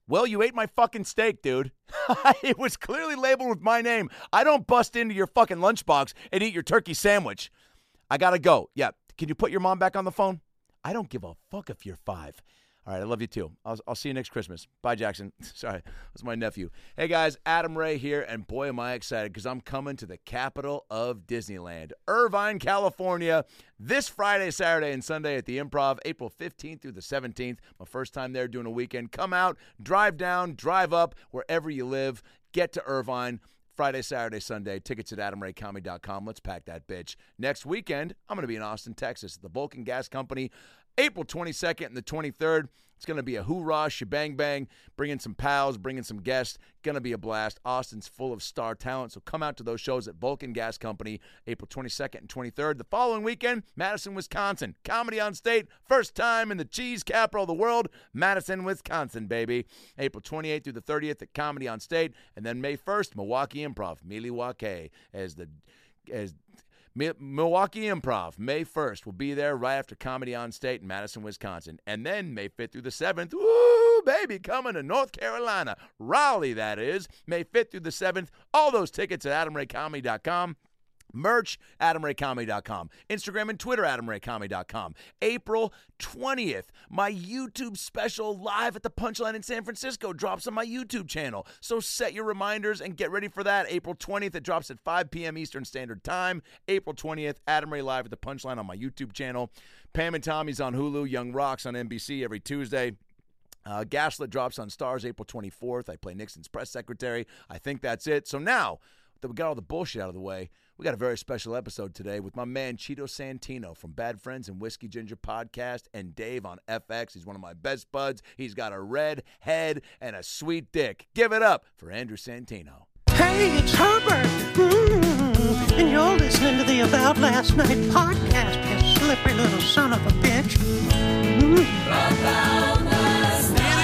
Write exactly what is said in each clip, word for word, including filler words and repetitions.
Well, you ate my fucking steak, dude. It was clearly labeled with my name. I don't bust into your fucking lunchbox and eat your turkey sandwich. I gotta go. Yeah, can you put your mom back on the phone? I don't give a fuck if you're five. All right, I love you too. I'll, I'll see you next Christmas. Bye, Jackson. Sorry, that's my nephew. Hey, guys, Adam Ray here, and boy, am I excited because I'm coming to the capital of Disneyland, Irvine, California, this Friday, Saturday, and Sunday at the Improv, April fifteenth through the seventeenth. My first time there doing a weekend. Come out, drive down, drive up, wherever you live. Get to Irvine. Friday, Saturday, Sunday. Tickets at adam ray comedy dot com. Let's pack that bitch. Next weekend, I'm going to be in Austin, Texas, at the Vulcan Gas Company, April twenty-second and the twenty-third. It's going to be a hoorah, shebang bang, bringing some pals, bringing some guests. Going to be a blast. Austin's full of star talent, so come out to those shows at Vulcan Gas Company, April twenty-second and twenty-third. The following weekend, Madison, Wisconsin. Comedy on State, first time in the cheese capital of the world, Madison, Wisconsin, baby. April twenty-eighth through the thirtieth at Comedy on State, and then May first, Milwaukee Improv, Milwaukee, as the as Milwaukee Improv, May first. We'll be there right after Comedy on State in Madison, Wisconsin. And then May fifth through the seventh, woo, baby, coming to North Carolina. Raleigh, that is. May fifth through the seventh. All those tickets at adam ray comedy dot com. Merch, adam ray comedy dot com. Instagram and Twitter, adam ray comedy dot com. April twentieth, my YouTube special live at the Punchline in San Francisco drops on my YouTube channel. So set your reminders and get ready for that. April twentieth, it drops at five p.m. Eastern Standard Time. April twentieth, Adam Ray live at the Punchline on my YouTube channel. Pam and Tommy's on Hulu. Young Rocks on N B C every Tuesday. Uh, Gaslit drops on Stars April twenty-fourth. I play Nixon's press secretary. I think that's it. So now that we got all the bullshit out of the way, we got a very special episode today with my man Cheeto Santino from Bad Friends and Whiskey Ginger podcast, and Dave on F X. He's one of my best buds. He's got a red head and a sweet dick. Give it up for Andrew Santino. Hey, it's Herbert. Mm-hmm. And you're listening to the About Last Night podcast, you slippery little son of a bitch. Mm-hmm. About last night.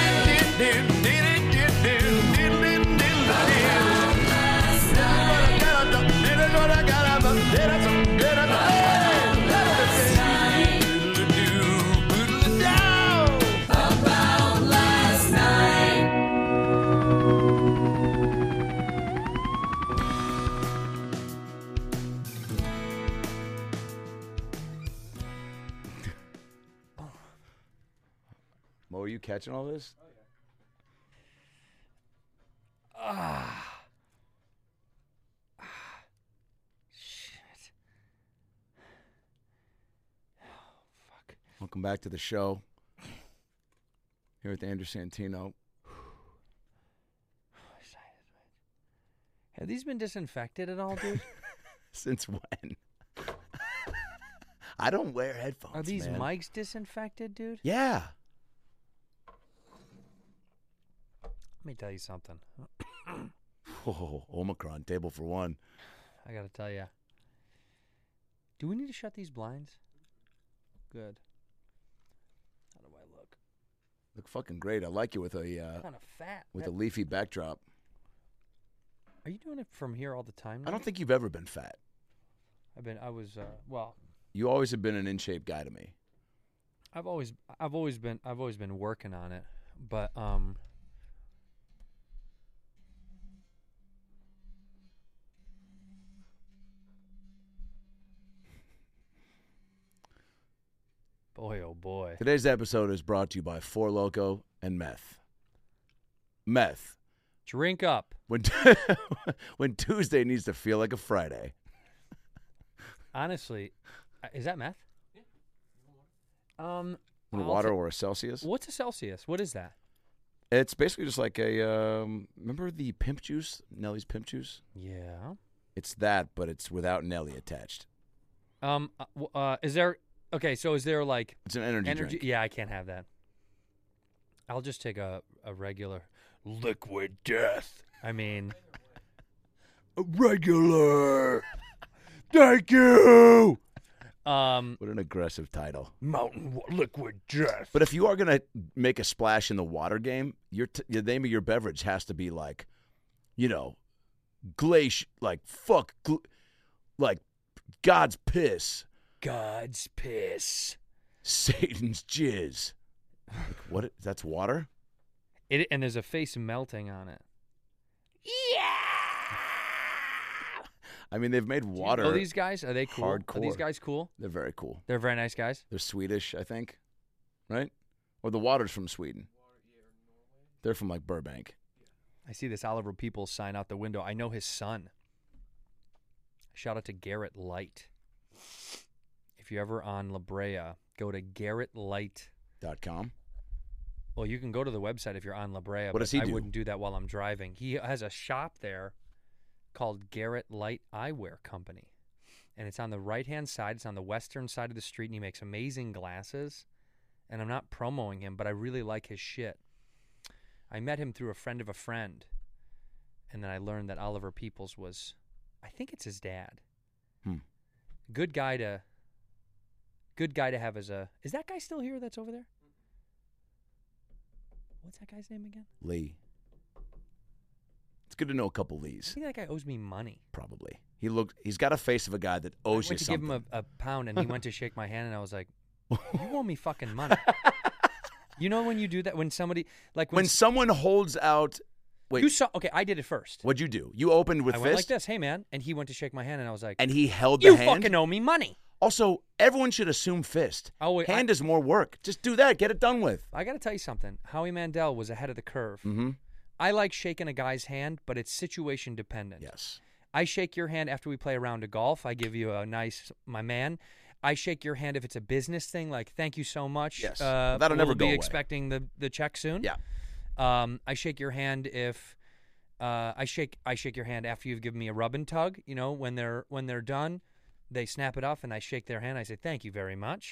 Mo, are you catching all this? Oh, yeah. Ah. ah. Shit. Oh, fuck. Welcome back to the show. Here with Andrew Santino. Have these been disinfected at all, dude? Since when? I don't wear headphones. Are these man. mics disinfected, dude? Yeah. Let me tell you something. Oh, Omicron, table for one. I got to tell you. Do we need to shut these blinds? Good. How do I look? Look fucking great. I like you with a uh, kind of fat. with that... a leafy backdrop. Are you doing it from here all the time now? I don't think you've ever been fat. I've been. I was. Uh, well. You always have been an in-shape guy to me. I've always. I've always been. I've always been working on it, but um. Boy, oh boy. Today's episode is brought to you by Four Loko and Meth. Meth. Drink up. When when Tuesday needs to feel like a Friday. Honestly, is that meth? Yeah. Um, a water or a Celsius? What's a Celsius? What is that? It's basically just like a, um, remember the pimp juice? Nellie's pimp juice? Yeah. It's that, but it's without Nellie attached. Um, uh, is there, okay, so is there like. It's an energy, energy drink. Yeah, I can't have that. I'll just take a, a regular liquid death. I mean. A regular. Thank you. Um, what an aggressive title. Mountain Liquid Death. But if you are going to make a splash in the water game, your t- the name of your beverage has to be like, you know, glacier, like fuck, gl- like God's piss. God's piss. Satan's jizz. Like, what? That's water? It and there's a face melting on it. I mean, they've made water. Oh, these guys are they cool? hardcore. Are these guys cool? They're very cool. They're very nice guys. They're Swedish, I think, right? Or the water's from Sweden. They're from like Burbank. I see this Oliver Peoples sign out the window. I know his son. Shout out to Garrett Light. If you're ever on La Brea, go to Garrett Light Dot com. Well, you can go to the website if you're on La Brea. What but does he I do? wouldn't do that while I'm driving. He has a shop there called Garrett Light Eyewear Company. And it's on the right-hand side. It's on the western side of the street, and he makes amazing glasses. And I'm not promoting him, but I really like his shit. I met him through a friend of a friend. And then I learned that Oliver Peoples was, I think it's his dad. Hmm. Good guy to, good guy to have as a, is that guy still here that's over there? What's that guy's name again? Lee. It's good to know a couple I Lees. think that guy owes me money. Probably. He looked. He's got a face of a guy that owes I you went to something. give him a, a pound, and he went to shake my hand, and I was like, you owe me fucking money. You know when you do that? When somebody, like when, when someone holds out. Wait. you saw, okay, I did it first. What'd you do? You opened with I fist. went like this, hey man, and he went to shake my hand, and I was like, And he held the you hand. fucking owe me money. Also, everyone should assume fist. Oh, wait, hand I- is more work. Just do that. Get it done with. I got to tell you something. Howie Mandel was ahead of the curve. Mm-hmm. I like shaking a guy's hand, but it's situation dependent. Yes. I shake your hand after we play a round of golf. I give you a nice, my man. I shake your hand if it's a business thing, like thank you so much. Yes. Uh, That'll we'll never be go away. expecting the the check soon. Yeah. Um, I shake your hand if uh, I shake I shake your hand after you've given me a rub and tug. You know, when they're when they're done, they snap it off, and I shake their hand. I say thank you very much.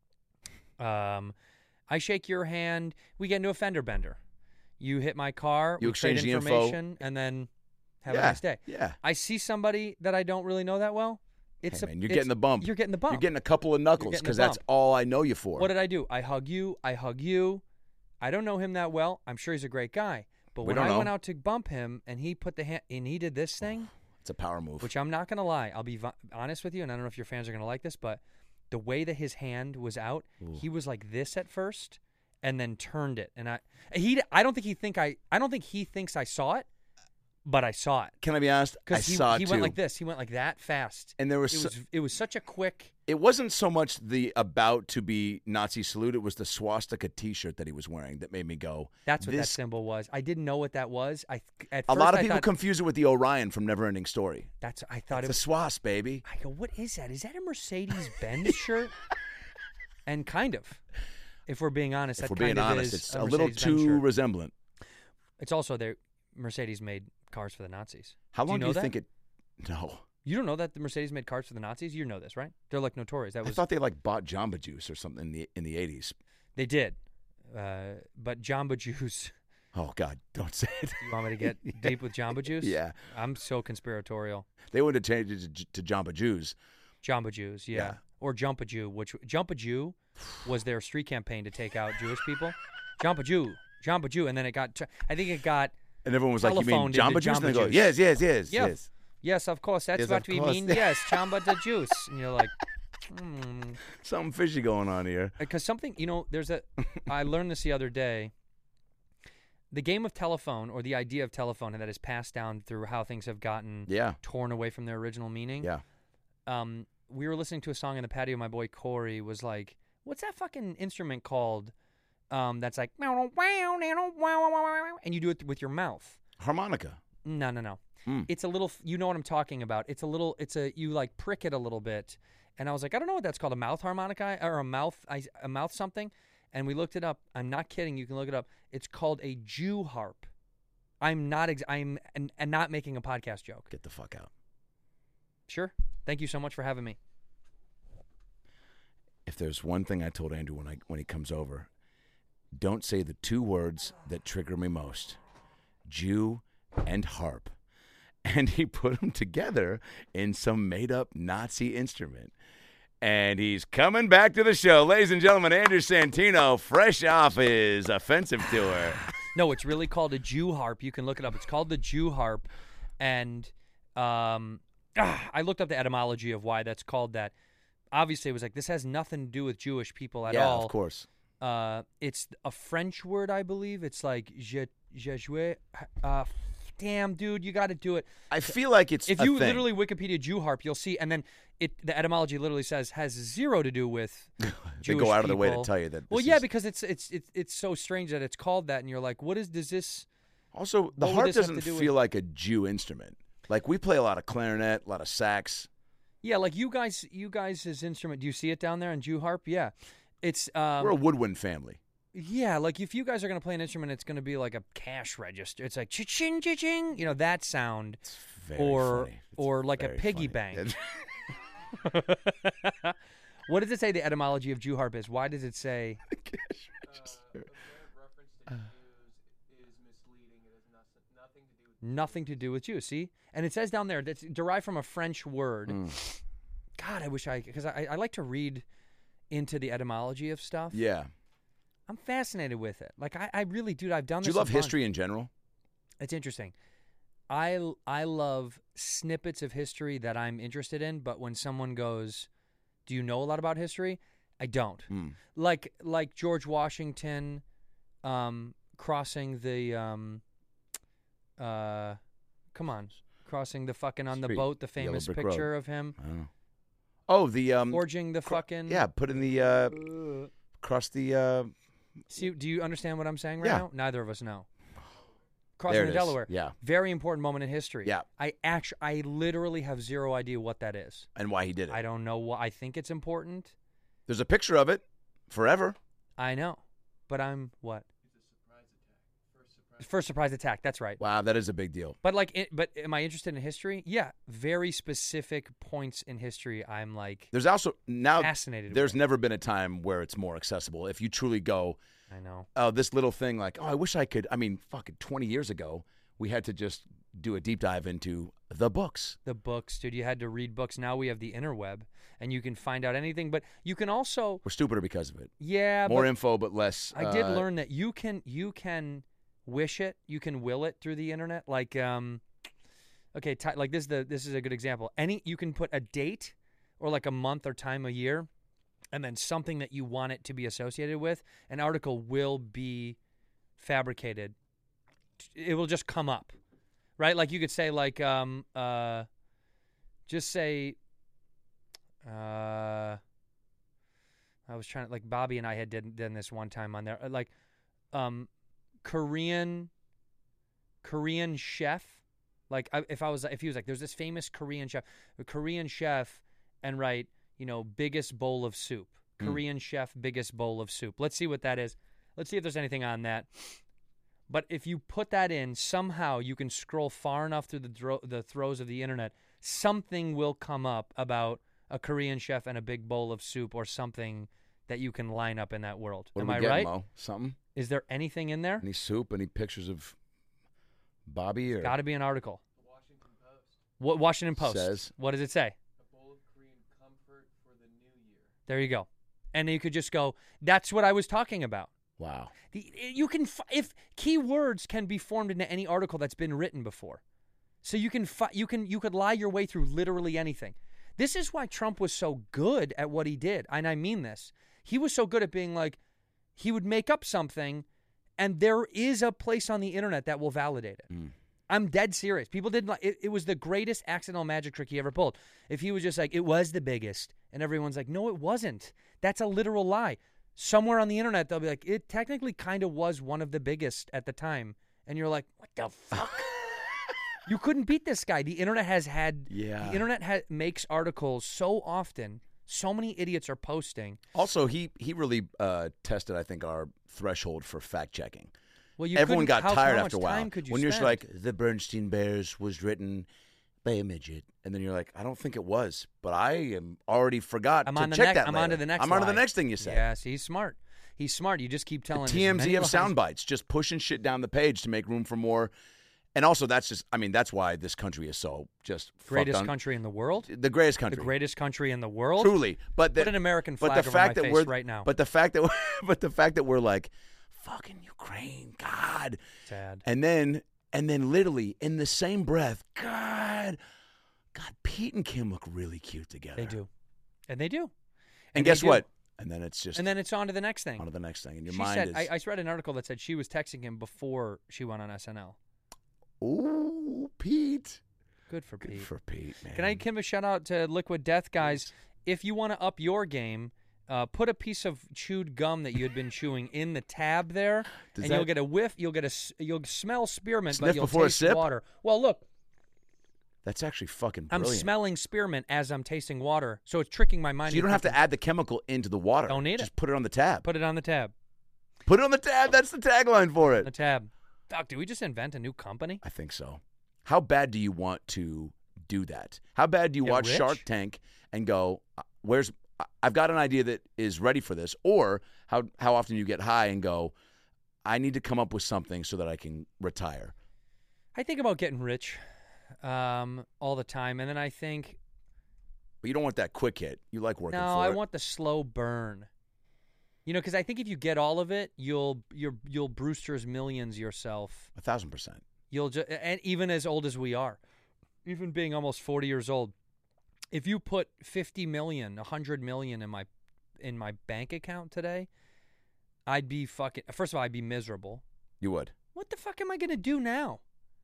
Um, I shake your hand. We get into a fender bender. You hit my car. You we trade exchange the info. information, and then have yeah. a nice day. Yeah. I see somebody that I don't really know that well. It's Hey, a, man, you're it's- getting the bump. You're getting the bump. You're getting a couple of knuckles getting the because that's bump. all I know you for. What did I do? I hug you. I hug you. I don't know him that well. I'm sure he's a great guy. But We when don't I know. went out to bump him and he put the hand and he did this thing, It's a power move. which I'm not gonna lie. I'll be v- honest with you, and I don't know if your fans are gonna like this, but the way that his hand was out, Ooh. he was like this at first, and then turned it. And I he I don't think he think I I don't think he thinks I saw it, but I saw it. Can I be honest? I Because he, saw it he too. went like this. He went like that fast. And there was, It so- was it was such a quick. it wasn't so much the about to be Nazi salute. It was the swastika T-shirt that he was wearing that made me go. That's what that this. symbol was. I didn't know what that was. I at A first lot of I people thought, confuse it with the Orion from Neverending Story. That's I thought It's it a was. swast, baby. I go, what is that? Is that a Mercedes Benz shirt? And kind of, if we're being honest, If that we're being kind of honest, is it's a, a little Mercedes-Benz too shirt. resemblant. It's also their Mercedes made cars for the Nazis. How Do long you know do you that? think it? No, You don't know that the Mercedes made cars for the Nazis? You know this, right? They're like notorious. That I was thought they like bought Jamba Juice or something in the in the eighties. they did, uh, but Jamba Juice. Oh God, don't say it. You want me to get deep with Jamba Juice? Yeah, I'm so conspiratorial. they would have changed it to, to Jamba Juice. Jamba Jews, yeah. Yeah. Or Jump a Jew, which Jump a Jew was their street campaign to take out Jewish people. Jump a Jew, Jump a Jew, and then it got. I think it got. And everyone was like, "You mean Telephoned into Jamba Juice?" And they Jamba go, Juice. "Yes, yes, yes, Yeah. yes." Yes, of course. That's Yes, what of we course. mean. Yes, Jamba the Juice. And you're like, hmm. Something fishy going on here. Because something, you know, there's a. I learned this the other day. The game of telephone, or the idea of telephone, and that is passed down through how things have gotten Yeah, torn away from their original meaning. yeah. Um, we were listening to a song in the patio. My boy Corey was like, "What's that fucking instrument called? Um, that's like, and you do it with your mouth." Harmonica. No, no, no. Mm. It's a little. You know what I'm talking about. It's a little. It's a. You like prick it a little bit, and I was like, I don't know what that's called. A mouth harmonica or a mouth. I, a mouth something. And we looked it up. I'm not kidding. You can look it up. It's called a Jew harp. I'm not. Ex- I'm and, and not making a podcast joke. Get the fuck out. Sure. Thank you so much for having me. If there's one thing I told Andrew when I when he comes over, don't say the two words that trigger me most: Jew and harp. And he put them together in some made-up Nazi instrument. And he's coming back to the show. Ladies and gentlemen, Andrew Santino, fresh off his offensive tour. No, it's really called a Jew harp. You can look it up. It's called the Jew harp. And um, ah, I looked up the etymology of why that's called that. Obviously, it was like, this has nothing to do with Jewish people at yeah, all. of course. Uh, it's a French word, I believe. It's like je, je jouais. Uh, damn, dude, you got to do it. I feel like it's If a you thing. literally Wikipedia Jew harp, you'll see, and then it the etymology literally says has zero to do with they Jewish go out of their way to people. tell you that. Well, this yeah, is- because it's it's it's it's so strange that it's called that, and you're like, what is does this? Also, the What would harp this have doesn't to do feel with- like a Jew instrument. Like we play a lot of clarinet, a lot of sax. Yeah, like you guys, you guys' instrument. Do you see it down there in Jew harp? Yeah, it's um, We're a woodwind family. yeah, like if you guys are gonna play an instrument, it's gonna be like a cash register. It's like cha-ching, cha-ching, you know, that sound, It's very or funny. It's or like a very piggy funny. bank. What does it say the etymology of Jew harp is? Why does it say? Nothing to do with Jews. See, and it says down there that's derived from a French word. Mm. God, I wish I because I, I like to read into the etymology of stuff. Yeah. I'm fascinated with it. Like I, I really do. I've done Do this. you a love bunch. history in general? It's interesting. I I love snippets of history that I'm interested in, but when someone goes, "Do you know a lot about history?" I don't. Mm. Like like George Washington um, crossing the um, uh, come on, crossing the fucking on the Street. boat, the Yellow famous brick picture road. of him I don't know. Oh, the um, forging the cro- fucking yeah, put in the uh, across the uh, See, do you understand what I'm saying right Yeah. now? Neither of us know. there Crossing it the is. Delaware. Yeah, Very important moment in history. Yeah. I actually, I literally have zero idea what that is. and why he did it. I don't know what. I think it's important. There's a picture of it forever. I know, but I'm what? First surprise attack. That's right. Wow, that is a big deal. But like, it, but am I interested in history? Yeah, very specific points in history. I'm like There's also now fascinated. there's with. never been a time where it's more accessible. If you truly go, I know. oh, this little thing, like, oh, I wish I could. I mean, fucking twenty years ago, we had to just do a deep dive into the books. The books, dude. You had to read books. Now we have the interweb, and you can find out anything. But you can also, We're stupider because of it. yeah, More but info, but less. I did uh, learn that you can you can wish it, you can will it through the internet. Like, um, okay, t- like this is the this is a good example. Any you can put a date or like a month or time a year, and then something that you want it to be associated with. An article will be fabricated. It will just come up, right? Like you could say like um uh, just say uh. I was trying to like Bobby and I had did, done this one time on there uh, like um Korean Korean chef like I, if I was if he was like there's this famous Korean chef a Korean chef and write you know biggest bowl of soup Mm. Korean chef biggest bowl of soup. Let's see what that is. Let's see if there's anything on that. But if you put that in, somehow you can scroll far enough through the dro- the throes of the internet, something will come up about a Korean chef and a big bowl of soup or something that you can line up in that world. What Am are we I getting, right? Mo? Something? Is there anything in there? Any soup? Any pictures of Bobby? Or Got to be an article. The Washington Post. What Washington Post Says. What does it say? A bowl of Korean comfort for the new year. There you go. And then you could just go, that's what I was talking about. Wow. The, you can f- if keywords can be formed into any article that's been written before. So you can fi- you can you could lie your way through literally anything. This is why Trump was so good at what he did. And I mean this. He was so good at being like he would make up something and there is a place on the internet that will validate it. Mm. I'm dead serious. People didn't like it, it was the greatest accidental magic trick he ever pulled. If he was just like, it was the biggest, and everyone's like, no, it wasn't. That's a literal lie. Somewhere on the internet, they'll be like, it technically kind of was one of the biggest at the time. And you're like, what the fuck? You couldn't beat this guy. The internet has had, Yeah. the internet ha- makes articles so often. So many idiots are posting. Also, he he really uh, tested, I think, our threshold for fact checking. Well, you Everyone couldn't- got how, tired how after a much while. time could you when you're just spend? like, the Bernstein Bears was written by a midget. And then you're like, I don't think it was. But I am already forgot I'm to on the check next. that I'm on to later. the next. I'm on to the lie. next thing you said. Yes, he's smart. He's smart. You just keep The telling as T M Z many of lies- sound bites, just pushing shit down the page to make room for more. And also, that's just, I mean, that's why this country is so just fucked Greatest on- country in the world. The greatest country. The greatest country in the world. Truly. But the, Put an American but flag the over fact my that face we're, right now. But the fact that, we're, but the fact that we're like, fucking Ukraine, God. Sad. And then, and then literally in the same breath, God, God, Pete and Kim look really cute together. They do, and they do. And, they guess do. what? And then it's just And then it's on to the next thing. on to the next thing. And your she mind said, is, I, I read an article that said she was texting him before she went on S N L. ooh, Pete. Good for Good Pete. for Pete, man. Can I give a shout out to Liquid Death, guys? If you want to up your game, uh, put a piece of chewed gum that you had been chewing in the tab there, Does and that- you'll get a whiff. You'll get a s- you'll smell spearmint, Sniff but you'll before a taste sip? water. Well, look, That's actually fucking I'm brilliant. smelling spearmint as I'm tasting water, so it's tricking my mind. So you don't have to thinking, add the chemical into the water. Don't need Just it. put it on the tab. Put it on the tab. Put it on the tab. That's the tagline for The it. tab. Doc, did we just invent a new company? I think so. How bad do you want to do that? How bad do you Get watch rich? Shark Tank and go, uh, "Where's? I've got an idea that is ready for this," or how how often you get high and go, "I need to come up with something so that I can retire." I think about getting rich um, all the time, and then I think, But you don't want that quick hit. You like working no, for I it. want the slow burn. You know, because I think if you get all of it, you'll you'll you'll Brewster's Millions yourself. a thousand percent. You'll just, and even as old as we are, even being almost forty years old, if you put fifty million, a hundred million in my in my bank account today, I'd be fucking. First of all, I'd be miserable. You would. What the fuck am I gonna do now?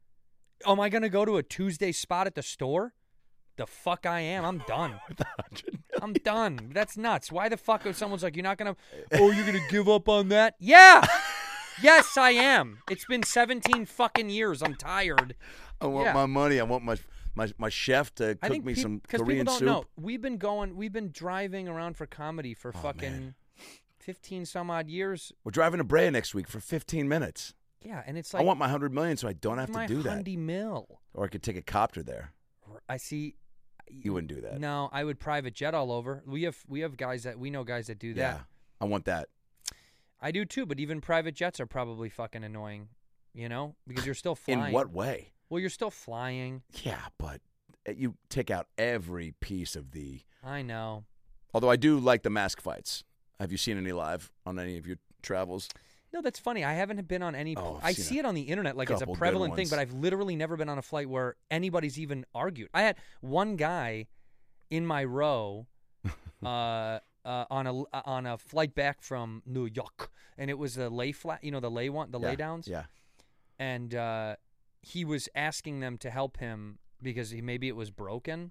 Am I gonna go to a Tuesday spot at the store? The fuck I am. I'm done. I'm done. That's nuts. Why the fuck if someone's like, you're not gonna? Oh, you're gonna give up on that? Yeah. Yes, I am. It's been seventeen fucking years. I'm tired. I want Yeah. my money. I want my my my chef to I cook think me peop- some because Korean people don't soup. know. We've been going. We've been driving around for comedy for Oh, fucking man. fifteen some odd years. We're driving to Brea next week for fifteen minutes. Yeah, and it's like I want my hundred million, so I don't have my to do that. hundy mill. Or I could take a copter there. I see. You wouldn't do that. No, I would private jet all over. We have we have guys that we know guys that do that. Yeah, I want that. I do too, but even private jets are probably fucking annoying, you know, because you're still flying. In what way? Well, you're still flying. Yeah, but you take out every piece of the. I know. Although I do like the mask fights. Have you seen any live on any of your travels? No, that's funny. I haven't been on any. Oh, I've I seen see a it on the internet like it's a couple good prevalent thing, ones. but I've literally never been on a flight where anybody's even argued. I had one guy in my row uh, uh, on a on a flight back from New York, and it was the lay flat, you know, the lay one, the yeah, lay downs. Yeah. And uh, he was asking them to help him because he, maybe it was broken.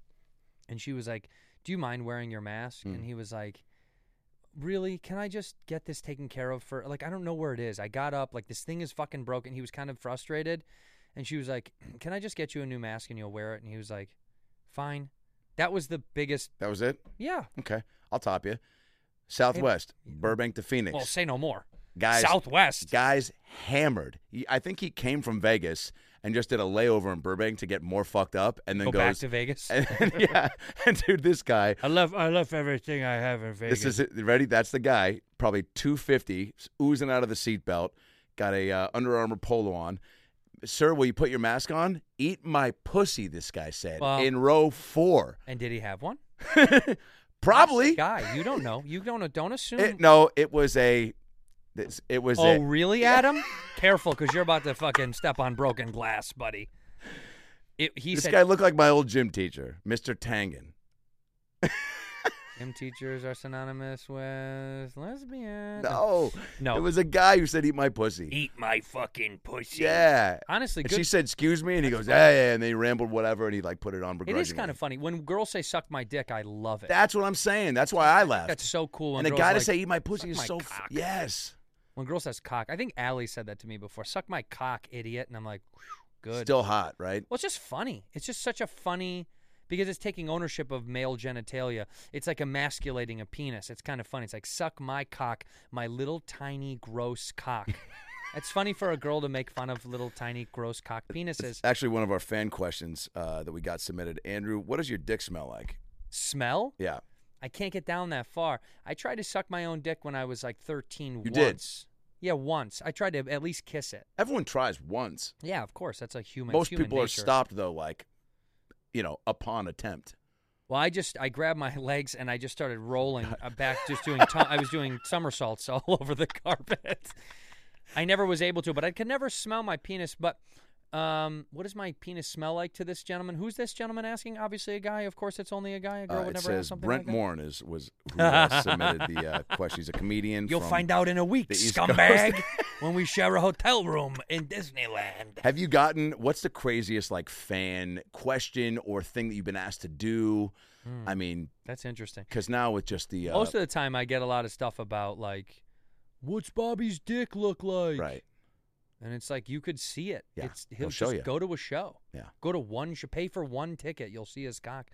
And she was like, "Do you mind wearing your mask?" Mm. And he was like, "Really? Can I just get this taken care of for like I don't know where it is. I got up like this thing is fucking broken." He was kind of frustrated, and she was like, "Can I just get you a new mask and you'll wear it?" And he was like, "Fine." That was the biggest. That was it? Yeah. Okay. I'll top you. Southwest, Burbank to Phoenix. Well, say no more. guys, Southwest. Guys hammered. He, I think he came from Vegas and just did a layover in Burbank to get more fucked up and then Go goes back to Vegas. And, yeah. And dude, this guy, I love I love everything I have in Vegas. this is it. Ready? That's the guy, probably two fifty, oozing out of the seatbelt, got a uh, Under Armour polo on. Sir, will you put your mask on? Eat my pussy, this guy said, Well- in row four. And did he have one? Probably. Guy, you don't know. You don't don't assume. It, no, it was a. This, it was oh, a. really, Adam? Careful, because you're about to fucking step on broken glass, buddy. It, he This said, guy looked like my old gym teacher, Mister Tangen. "Gym teachers are synonymous with lesbian." No, no. It was a guy who said, "Eat my pussy." Eat my fucking pussy. Yeah. Honestly, And good. she said, "Excuse me," and he That's goes, "Yeah, yeah," and they rambled whatever, and he like put it on it begrudgingly. is kind of funny when girls say "suck my dick." I love it. That's what I'm saying. That's why I laughed. That's so cool. When and a girls guy to like, say "eat my pussy" "Suck is my so f- cock." yes. When girl says cock, I think Allie said that to me before. "Suck my cock, idiot," and I'm like, "Whew, good." Still hot, right? Well, it's just funny. It's just such a funny because it's taking ownership of male genitalia. It's like emasculating a penis. It's kind of funny. It's like suck my cock, my little tiny gross cock. It's funny for a girl to make fun of little tiny gross cock penises. It's actually one of our fan questions uh, that we got submitted. Andrew, what does your dick smell like? Smell? Yeah. I can't get down that far. I tried to suck my own dick when I was like thirteen You did? once. Yeah, once. I tried to at least kiss it. Everyone tries once. Yeah, of course. That's a human. Most human people are nature. stopped though, like, you know, upon attempt. Well, I just I grabbed my legs and I just started rolling uh, back, just doing. T- I was doing somersaults all over the carpet. I never was able to, but I could never smell my penis. But Um, what does my penis smell like to this gentleman? Who's this gentleman asking? Obviously a guy. Of course, it's only a guy. A girl Uh, would it never ask says something Brent like that. Morin is was who uh, submitted the uh, question. He's a comedian. You'll from find out in a week, the East scumbag, Coast. when we share a hotel room in Disneyland. Have you gotten what's the craziest like fan question or thing that you've been asked to do? Hmm. I mean, That's interesting. because now with just the uh, Most of the time, I get a lot of stuff about like, what's Bobby's dick look like? right, And it's like you could see it. Yeah, It's he'll he'll show just you. go to a show. Yeah. Go to one show. Pay for one ticket. You'll see his cock.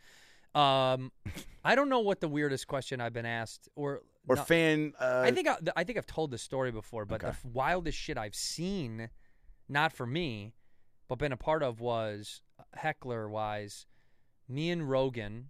Um, I don't know what the weirdest question I've been asked or or no, fan. Uh, I think I, I think I've told this story before, but Okay. the f- wildest shit I've seen, not for me, but been a part of was heckler wise. Me and Rogan.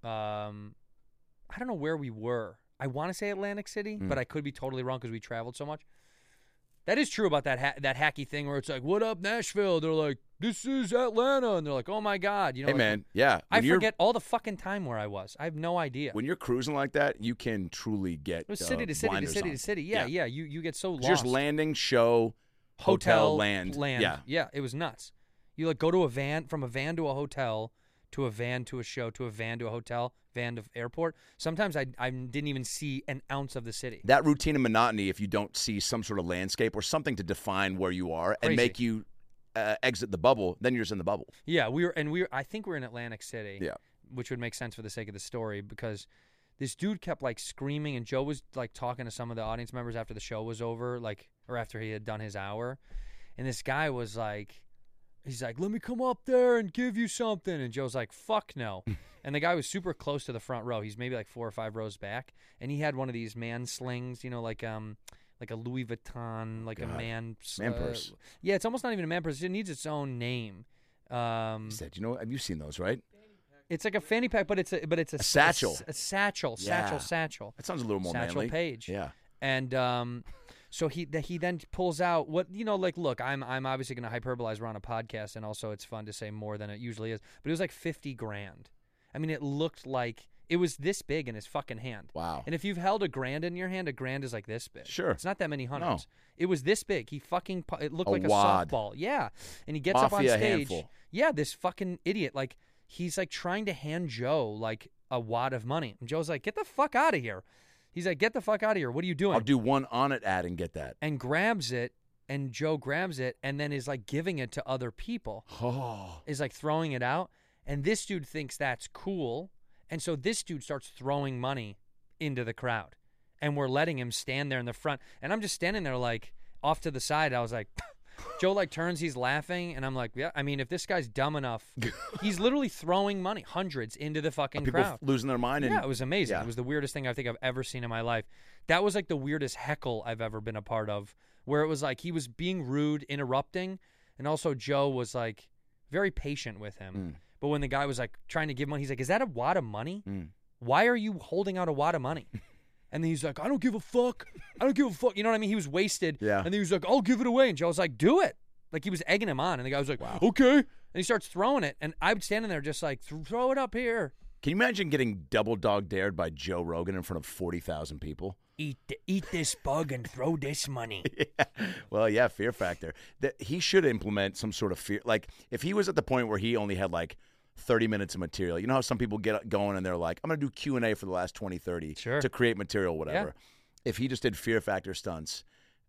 Um, I don't know where we were. I want to say Atlantic City, Mm. but I could be totally wrong because we traveled so much. That is true about that ha- that hacky thing where it's like, "What up, Nashville?" They're like, "This is Atlanta," and they're like, "Oh my god," you know. hey like, man, yeah. I when you're- forget all the fucking time where I was. I have no idea. when you're cruising like that, you can truly get It was uh, city to city to blinders city on. to city. Yeah, yeah. You you get so lost. Just landing, show, hotel, land, land. Yeah, yeah. It was nuts. You like go to a van from a van to a hotel, to a van to a show, to a van to a hotel, van to airport. Sometimes I I didn't even see an ounce of the city. that routine and monotony. If you don't see some sort of landscape or something to define where you are Crazy. and make you uh, exit the bubble, then you're just in the bubble. Yeah, we were, and we were, I think we're in Atlantic City. Yeah. Which would make sense for the sake of the story because this dude kept like screaming, and Joe was like talking to some of the audience members after the show was over, like, or after he had done his hour. And this guy was like, he's like, "Let me come up there and give you something." And Joe's like, "Fuck no." And the guy was super close to the front row. He's maybe like four or five rows back. And he had one of these man slings, you know, like, um, like a Louis Vuitton, like God. a man, Man uh, purse. Yeah, it's almost not even a man purse. It needs its own name. Um, He said, you know, have you seen those, right? it's like a fanny pack, but it's a but it's a, A satchel. A, satchel, Yeah. satchel, satchel. That sounds a little more Satchel manly. Paige. Yeah. And um, so he th- he then pulls out what you know, like, look, I'm I'm obviously going to hyperbolize. We're on a podcast, and also it's fun to say more than it usually is. But it was like fifty grand. I mean, it looked like it was this big in his fucking hand. Wow. And if you've held a grand in your hand, a grand is like this big. Sure. It's not that many hundreds. No. It was this big. He fucking pu- it looked A like wad. a softball. Yeah. And he gets up on Mafia stage. handful. Yeah, this fucking idiot. Like, he's like trying to hand Joe like a wad of money. And Joe's like, "Get the fuck out of here." He's like, "Get the fuck out of here. What are you doing?" I'll do one on it ad and get that. and grabs it, and Joe grabs it and then is like giving it to other people. Oh. Is like throwing it out. And this dude thinks that's cool. And so this dude starts throwing money into the crowd. And we're letting him stand there in the front. And I'm just standing there like off to the side. I was like, Joe like turns, he's laughing. And I'm like, yeah, I mean, if this guy's dumb enough, he's literally throwing money, hundreds, into the fucking People crowd. f- losing their mind. And Yeah, it was amazing. yeah. It was the weirdest thing I think I've ever seen in my life. That was like the weirdest heckle I've ever been a part of, where it was like he was being rude, interrupting, and also Joe was like very patient with him. Mm. But when the guy was like trying to give money, he's like, "Is that a wad of money? Mm. Why are you holding out a wad of money?" And then he's like, "I don't give a fuck. I don't give a fuck." You know what I mean? He was wasted. Yeah. And then he was like, "I'll give it away." And Joe was like, "Do it." Like he was egging him on. And the guy was like, "Okay." And he starts throwing it. And I'm standing there just like, "Th- throw it up here. Can you imagine getting double dog dared by Joe Rogan in front of forty thousand people? Eat th- eat this bug and throw this money. Yeah. Well, yeah, fear factor. That he should implement some sort of fear. Like if he was at the point where he only had like thirty minutes of material. You know how some people get going and they're like, I'm going to do Q and A for the last twenty, thirty Sure. to create material, whatever. If he just did fear factor stunts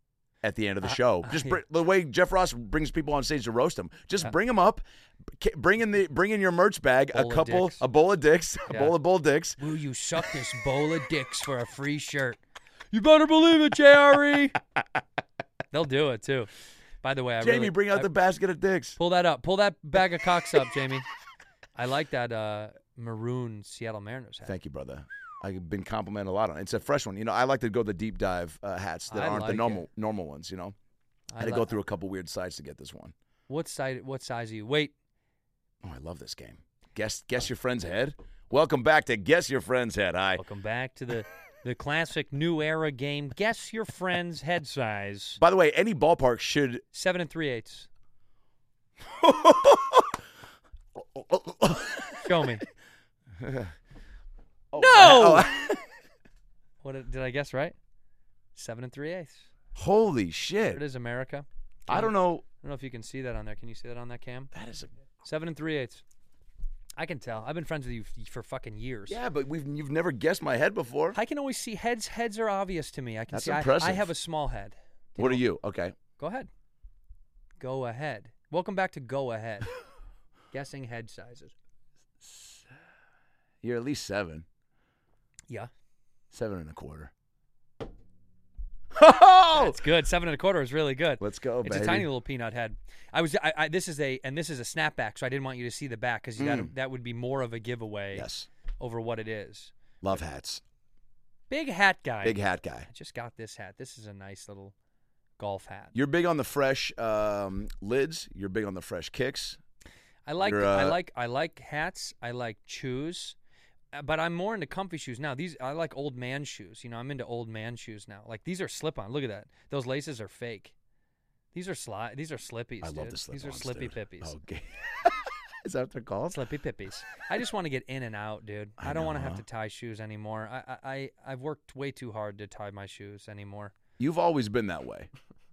at the end of the Uh, show, uh, just yeah. br- the way Jeff Ross brings people on stage to roast them, just bring them up, k- bring in the bring in your merch bag, Bowl a of couple, dicks. a bowl of dicks, a Yeah. bowl of bull dicks. Will you suck this bowl of dicks for a free shirt? You better believe it, J R E. They'll do it too. By the way, I Jamie, really, bring out I- the basket of dicks. pull that up. Pull that bag of cocks up, Jamie. I like that uh, maroon Seattle Mariners hat. Thank you, brother. I've been complimented a lot on it. It's a fresh one. You know, I like to go the deep dive uh, hats that I aren't like the normal it. normal ones. You know, I had to li- go through a couple weird sites to get this one. What size? What size are you? Wait, Oh, I love this game. Guess guess your friend's head. Welcome back to Guess Your Friend's Head. Hi. welcome back to the the classic new era game. Guess your friend's head size. By the way, any ballpark should. Seven and three eighths. Show me. Oh, No! oh, What did, did I guess right? Seven and three eighths. Holy There shit! it is, America. I don't know. don't know if you can see that on there. Can you see that on that cam? That is a Seven and three eighths. I can tell. I've been friends with you f- for fucking years. yeah, but we've you've never guessed my head before. I can always see heads. Heads are obvious to me. I can That's see. I- impressive. I, have a small head. Do What know- are you? Okay. Go ahead. Go ahead. Welcome back to Go Ahead. Guessing head sizes. You're at least seven. Yeah. Seven and a quarter. Oh! That's good. Seven and a quarter is really good. Let's go, It's baby. a tiny little peanut head. I was. I, I, this is a and this is a snapback, so I didn't want you to see the back because Mm. that would be more of a giveaway Yes. over what it is. Love hats. Big hat guy. Big hat guy. I just got this hat. This is a nice little golf hat. You're big on the fresh um, lids. You're big on the fresh kicks. I like. You're, I uh, like. I like hats. I like shoes. Uh, But I'm more into comfy shoes now. These I like old man shoes. You know, I'm into old man shoes now. Like these are slip-on. Look at that. Those laces are fake. These are sli- These are slippies. I dude. love the slip These are slippy pippies. Okay. Is that what they're called? Slippy pippies. I just want to get in and out, dude. I, I don't want to know, have huh? to tie shoes anymore. I, I, I I've worked way too hard to tie my shoes anymore. You've always been that way.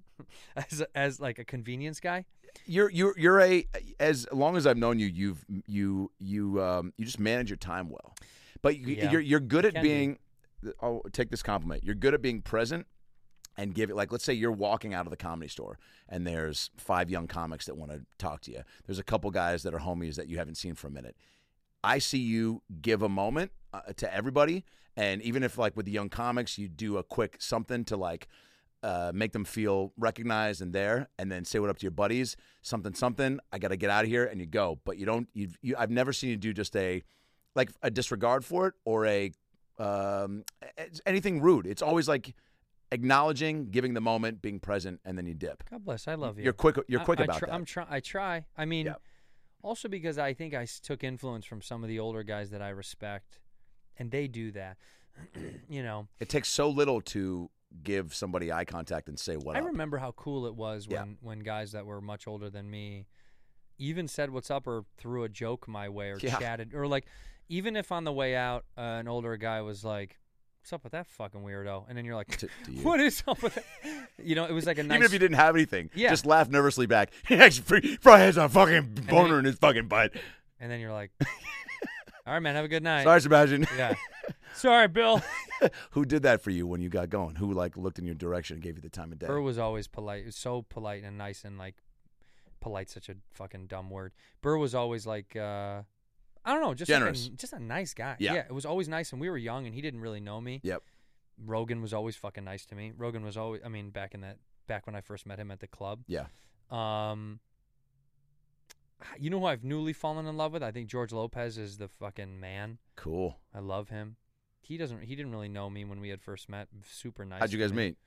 As as like a convenience guy. You're you're you're a as long as I've known you, you've you you um you just manage your time well. But you, Yeah. you're you're good at Can be. being. I'll take this compliment. You're good at being present and give it. Like, let's say you're walking out of the comedy store and there's five young comics that want to talk to you. There's a couple guys that are homies that you haven't seen for a minute. I see you give a moment uh, to everybody, and even if like with the young comics, you do a quick something to like uh, make them feel recognized and there, and then say what up to your buddies, something something. I got to get out of here, and you go. But you don't. You, you I've never seen you do just a like a disregard for it or a um, anything rude. It's always like acknowledging, giving the moment, being present, and then you dip. God bless. I love you. You're quick. You're I- quick I, about tr- that. I'm try. I try. I mean, Yeah. also because I think I s- took influence from some of the older guys that I respect, and they do that. You know, It takes so little to give somebody eye contact and say what I up. remember how cool it was Yeah. when when guys that were much older than me even said what's up or threw a joke my way or Yeah. chatted or like even if on the way out uh, an older guy was like, "What's up with that fucking weirdo?" and then you're like, To- to you. "What is up with that?" You know, it was like a nice. Even if you didn't have anything, Yeah. just laugh nervously back. He actually probably has a fucking boner then- in his fucking butt. And then you're like, "All right, man, have a good night." Sorry, Sebastian. Yeah. Sorry, Bill. Who did that for you when you got going? Who like looked in your direction and gave you the time of day? Burr was always polite. He was so polite and nice and like polite, such a fucking dumb word. Burr was always like, uh, I don't know, just like a- Generous. just a nice guy. Yeah. it was always nice, and we were young, and he didn't really know me. Yep. Rogan was always fucking nice to me. Rogan was always, I mean, back in that, back when I first met him at the club. Yeah. Um, you know who I've newly fallen in love with? I think George Lopez is the fucking man. Cool. I love him. He doesn't. He didn't really know me when we had first met. Super nice. How'd you to guys me. meet?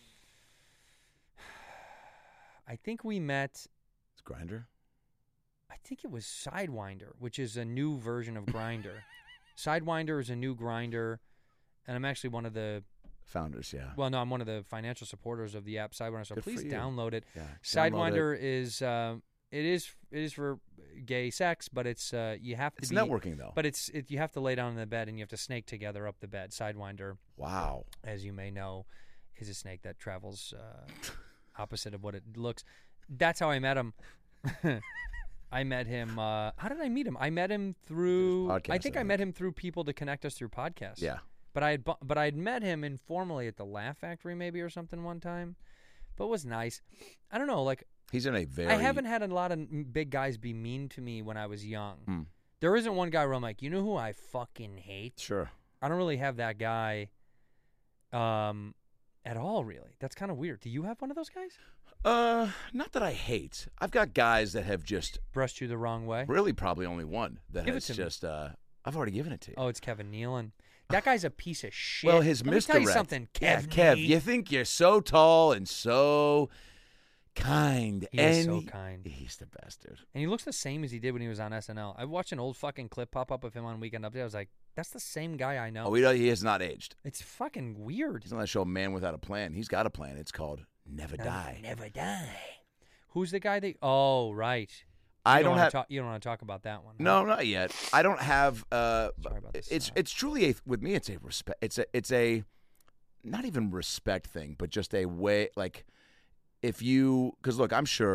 I think we met. It's Grinder. I think it was Sidewinder, which is a new version of Grinder. Sidewinder is a new Grinder, and I'm actually one of the. Founders, yeah. Well, no, I'm one of the financial supporters of the app Sidewinder. So Good for please you. download it. Yeah. Download Sidewinder it. is. Uh, it is. It is for gay sex, but it's. Uh, you have to It's be. networking though. But it's. It, you have to lay down in the bed and you have to snake together up the bed. Sidewinder, Wow. as you may know, is a snake that travels uh, opposite of what it looks. That's how I met him. I met him. Uh, how did I meet him? I met him through. podcast, I think I I met him through people to connect us through podcasts. Yeah. But I had, bu- but I had met him informally at the Laugh Factory maybe or something one time. But it was nice. I don't know. Like He's in a very. I haven't had a lot of m- big guys be mean to me when I was young. Hmm. There isn't one guy where I'm like, you know who I fucking hate? Sure. I don't really have that guy. Um. At all, really. That's kind of weird. Do you have one of those guys? Uh, not that I hate. I've got guys that have just Brushed you the wrong way? really probably only one that Give it has to me. just. Uh, I've already given it to you. Oh, it's Kevin Nealon. That guy's a piece of shit. Well, his Let me misdirect. tell you something, yeah, Kev. Kev, you think you're so tall and so kind. He and is so he- kind. He's the best, dude. And he looks the same as he did when he was on S N L. I watched an old fucking clip pop up of him on Weekend Update. I was like, that's the same guy I know. Oh, he, don't- he has not aged. It's fucking weird. He's on that show, Man Without a Plan. He's got a plan. It's called Never Never- Die. Never die. Who's the guy that? Oh, right. You I don't wanna have. Talk, you don't want to talk about that one. huh? No, not yet. I don't have. Uh, Sorry about this, it's uh, it's truly a with me. It's a respect. It's a it's a not even respect thing, but just a way like if you because look, I'm sure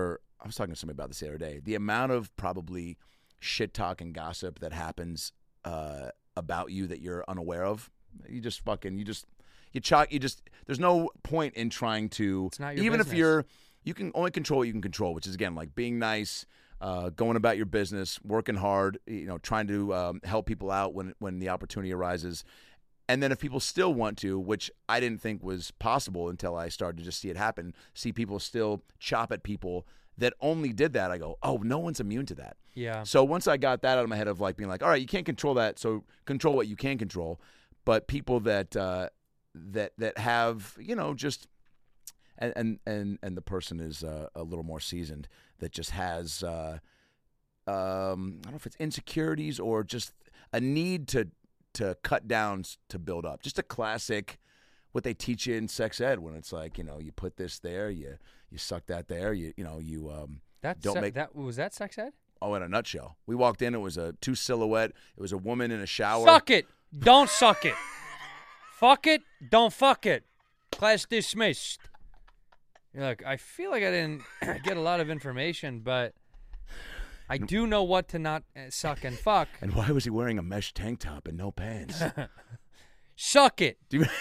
I was talking to somebody about this the other day. The amount of probably shit talk and gossip that happens uh, about you that you're unaware of. You just fucking you just you chalk you just. There's no point in trying to. It's not your even business. if you're. You can only control what you can control, which is again like being nice, uh, going about your business, working hard. You know, trying to um, help people out when when the opportunity arises. And then if people still want to, which I didn't think was possible until I started to just see it happen, see people still chop at people that only did that, I go, oh, no one's immune to that. Yeah. So once I got that out of my head of like being like, all right, you can't control that, so control what you can control. But people that uh, that that have, you know, just and and and, and the person is uh, a little more seasoned that just has, uh, um, I don't know if it's insecurities or just a need to. to cut down to build up. Just a classic, what they teach you in sex ed when it's like, you know, you put this there, you you suck that there, you you know, you um That don't se- make that was that sex ed? Oh, in a nutshell. We walked in, it was a two silhouette, it was a woman in a shower. Suck it. Don't suck it. Fuck it. Don't fuck it. Class dismissed. Look, I feel like I didn't get a lot of information, but I do know what to not uh, suck and fuck. And why was he wearing a mesh tank top and no pants? Suck it. do, you,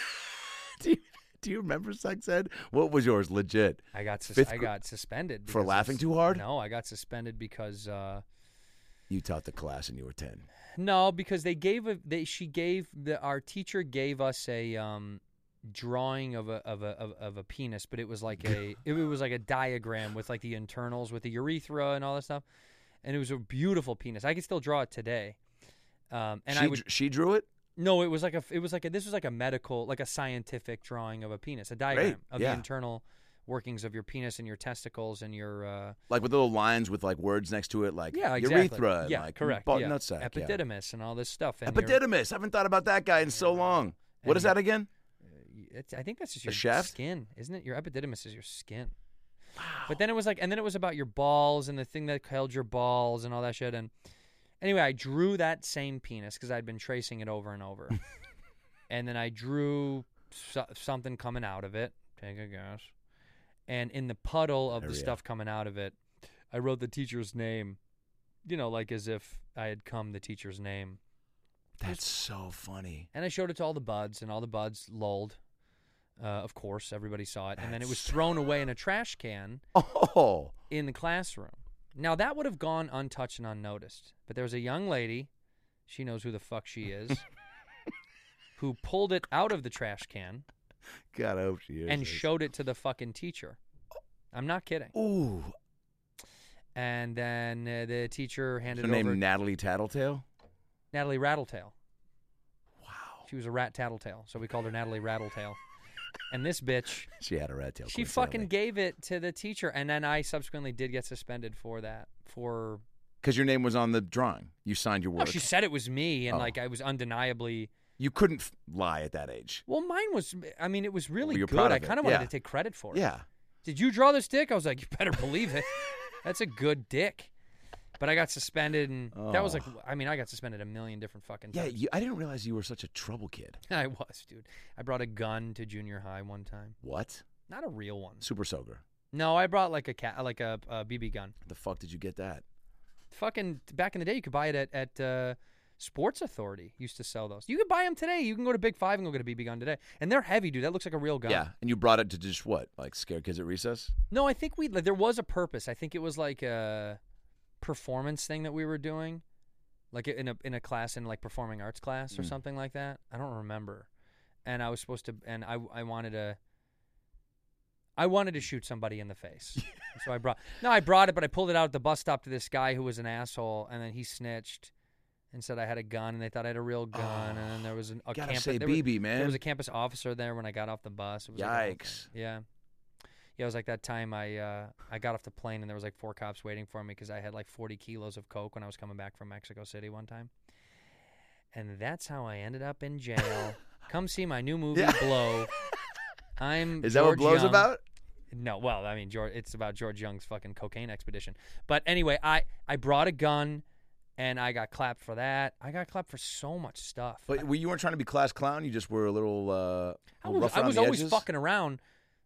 do, you, do you remember sex ed? What was yours? Legit. I got sus- Fifth I gr- got suspended For because laughing it's- too hard? No, I got suspended because uh, You taught the class and you were ten. no, because they gave a they she gave the our teacher gave us a um drawing of a of a of, of a penis, but it was like a it was like a diagram with like the internals with the urethra and all that stuff, and it was a beautiful penis. I can still draw it today. Um, and she, I would dr- she drew it? no, it was like a it was like a this was like a medical like a scientific drawing of a penis, a diagram Great, of yeah. the internal workings of your penis and your testicles and your uh, Like with little lines with like words next to it, like yeah exactly urethra and yeah like correct butt yeah. nutsack. yeah. epididymis and all this stuff. And your- Epididymis. I haven't thought about that guy in so long. What And is that again? It's, I think that's just The your shaft? skin, isn't it? Your epididymis is your skin. Wow. But then it was like, and then it was about your balls and the thing that held your balls and all that shit. And anyway, I drew that same penis because I'd been tracing it over and over. And then I drew so- something coming out of it. Take a guess. And in the puddle of the Area. stuff coming out of it, I wrote the teacher's name, you know, like as if I had come the teacher's name. That's so funny. And I showed it to all the buds, and all the buds lulled. Uh, of course, everybody saw it. And then it was That's- thrown away in a trash can Oh, in the classroom. Now, that would have gone untouched and unnoticed. But there was a young lady, she knows who the fuck she is, who pulled it out of the trash can God, I hope she is. and showed it to the fucking teacher. I'm not kidding. Ooh. And then uh, the teacher handed Her it name over. Natalie Tattletale? Natalie Rattletail. Wow. She was a rat tattletale, so we called her Natalie Rattletail. And this bitch... She had a rat tail. She fucking gave it to the teacher, and then I subsequently did get suspended for that. For Because your name was on the drawing. You signed your no, work. she said it was me, and Oh. like I was undeniably. You couldn't f- lie at that age. Well, mine was. I mean, it was really Well, you're good. proud I of it. kind of wanted Yeah. to take credit for it. Yeah. Did you draw this dick? I was like, you better believe it. That's a good dick. But I got suspended, and that was like. Oh. I mean, I got suspended a million different fucking Yeah, times. you, I didn't realize you were such a trouble kid. I was, dude. I brought a gun to junior high one time. What? Not a real one. Super soaker. No, I brought like a cat, like a, a B B gun. The fuck did you get that? Fucking back in the day, you could buy it at at uh, Sports Authority. Used to sell those. You can buy them today. You can go to Big Five and go get a B B gun today, and they're heavy, dude. That looks like a real gun. Yeah. And you brought it to just what? Like scare kids at recess? No, I think we like, there was a purpose. I think it was like a performance thing that we were doing, like in a in a class in like performing arts class or Mm. something like that. I don't remember. And I was supposed to, and I I wanted to. I wanted to shoot somebody in the face. So I brought no, I brought it, but I pulled it out at the bus stop to this guy who was an asshole, and then he snitched and said I had a gun, and they thought I had a real gun, and then there was an, a Gotta campus. say there B was, B, man. there was a campus officer there when I got off the bus. It was like a whole thing. Yikes. Yeah, yeah. It was like that time I uh, I got off the plane, and there was like four cops waiting for me because I had like forty kilos of coke when I was coming back from Mexico City one time, and that's how I ended up in jail. Come see my new movie, Yeah. Blow. I'm Is that what George Blow's Young. about? No, well, I mean, George, it's about George Young's fucking cocaine expedition. But anyway, I, I brought a gun, and I got clapped for that. I got clapped for so much stuff. But I, well, you weren't trying to be class clown. You just were a little, uh, I little was, rough I around was the always edges? fucking around.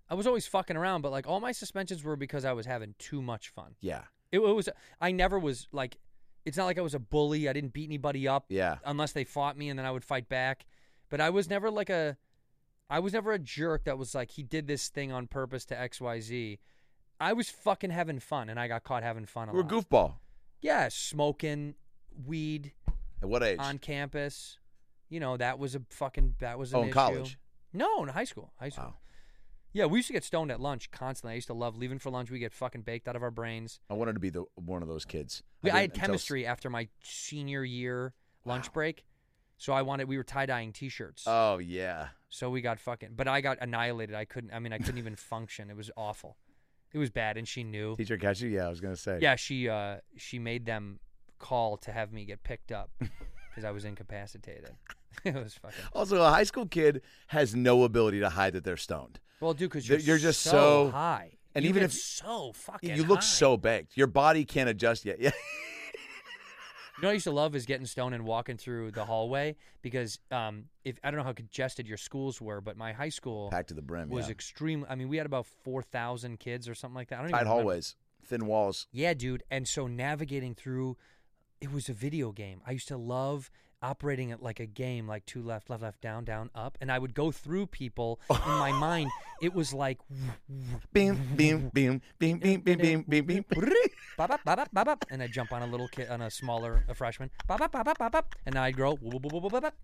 I was always fucking around, but like all my suspensions were because I was having too much fun. Yeah. It, it was. I never was like. It's not like I was a bully. I didn't beat anybody up. Yeah. Unless they fought me, and then I would fight back. But I was never like a. I was never a jerk that was like he did this thing on purpose to X Y Z. I was fucking having fun, and I got caught having fun a You were a lot. goofball. Yeah, smoking weed At what age? on campus. You know, that was a fucking that was an oh, in issue. college. No, in high school. High school. Wow. Yeah, we used to get stoned at lunch constantly. I used to love leaving for lunch. We get fucking baked out of our brains. I wanted to be the one of those kids. We, I, had didn't until- chemistry after my senior year lunch Wow. break, so I wanted. We were tie dyeing T-shirts. Oh yeah. So we got fucking. But I got annihilated. I couldn't. I mean, I couldn't even function. It was awful. It was bad, and she knew. Teacher catch you? Yeah, I was gonna say. Yeah, she uh she made them call to have me get picked up because I was incapacitated. It was fucking. Also, a high school kid has no ability to hide that they're stoned. Well, dude, because You're- you're, you're just so, so- high, and You even get if- so fucking, You look high. so baked. Your body can't adjust yet. Yeah. You know what I used to love is getting stoned and walking through the hallway because um, if I don't know how congested your schools were, but my high school Packed to the brim. was yeah. extreme. I mean, we had about four thousand kids or something like that. I don't Tight even remember. hallways, thin walls. Yeah, dude. And so navigating through, it was a video game. I used to love operating it like a game, like two left, left, left, down, down, up. And I would go through people in my mind. It was like, Beam, beam, beam, beam, beam, beam, beam, beam, beam. bop, bop, bop, bop, bop, and I'd jump on a little kid, on a smaller, a freshman, bop, bop, bop, bop, bop, bop, and now I'd grow. Whoop, whoop, whoop, whoop, whoop, whoop.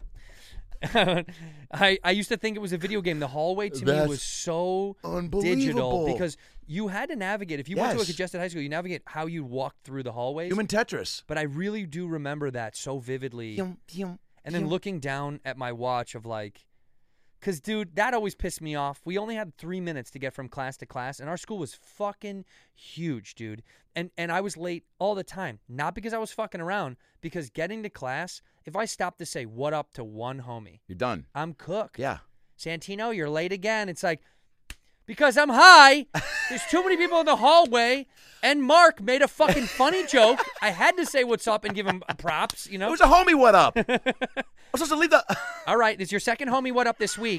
I I used to think it was a video game. The hallway to me That's was so digital unbelievable. because you had to navigate. If you went to a Yes. congested high school, you navigate how you walked through the hallways. Human Tetris. But I really do remember that so vividly. Yum, yum, And then yum. looking down at my watch of like, because, dude, that always pissed me off. We only had three minutes to get from class to class, and our school was fucking huge, dude. And and I was late all the time. Not because I was fucking around, because getting to class, if I stopped to say what up to one homie, You're done. I'm cooked. Yeah. Santino, you're late again. It's like, because I'm high, there's too many people in the hallway, and Mark made a fucking funny joke. I had to say what's up and give him props, you It know? was a homie. What up? I was supposed to leave the. All right, it's your second homie what up this week.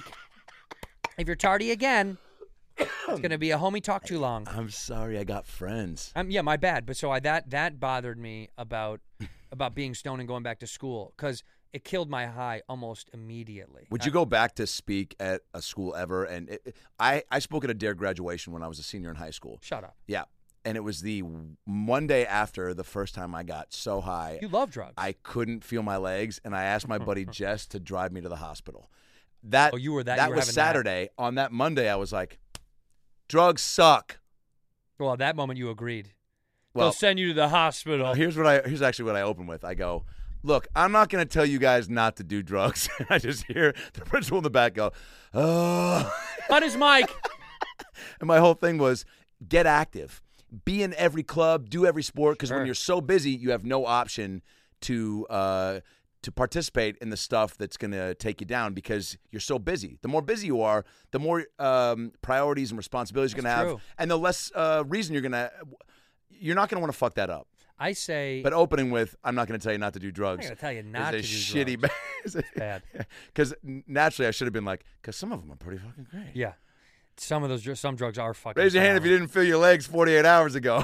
If you're tardy again, it's going to be a homie talk too long. I'm sorry. I got friends. Um, yeah, my bad. But so I that that bothered me about about being stoned and going back to school because it killed my high almost immediately. Would you go back to speak at a school ever? And it, it- I, I spoke at a Dare graduation when I was a senior in high school. Shut up. Yeah. And it was the one day after the first time I got so high, You love drugs. I couldn't feel my legs, and I asked my buddy Jess to drive me to the hospital. That Oh, you were that- That you were was having that. Saturday. On that Monday, I was like, "Drugs suck." well, at that moment you agreed. Well, They'll send you to the hospital. Uh, here's what I here's actually what I open with. I go, "Look, I'm not going to tell you guys not to do drugs." I just hear the principal in the back go, "Oh." Cut his mic. And my whole thing was get active. Be in every club, do every sport, because Sure. when you're so busy, you have no option to uh, to participate in the stuff that's going to take you down because you're so busy. The more busy you are, the more um, priorities and responsibilities you're going to That's have, true. and the less uh, reason you're going to. You're not going to want to fuck that up. I say, But opening with, "I'm not going to tell you not to do I'm drugs," not going to tell you not is to a do shitty. drugs. Bad. Because naturally, I should have been like, because some of them are pretty fucking great. Yeah. Some of those, dr- some drugs are fucking. Raise your hand if you phenomenal. didn't feel your legs forty-eight hours ago.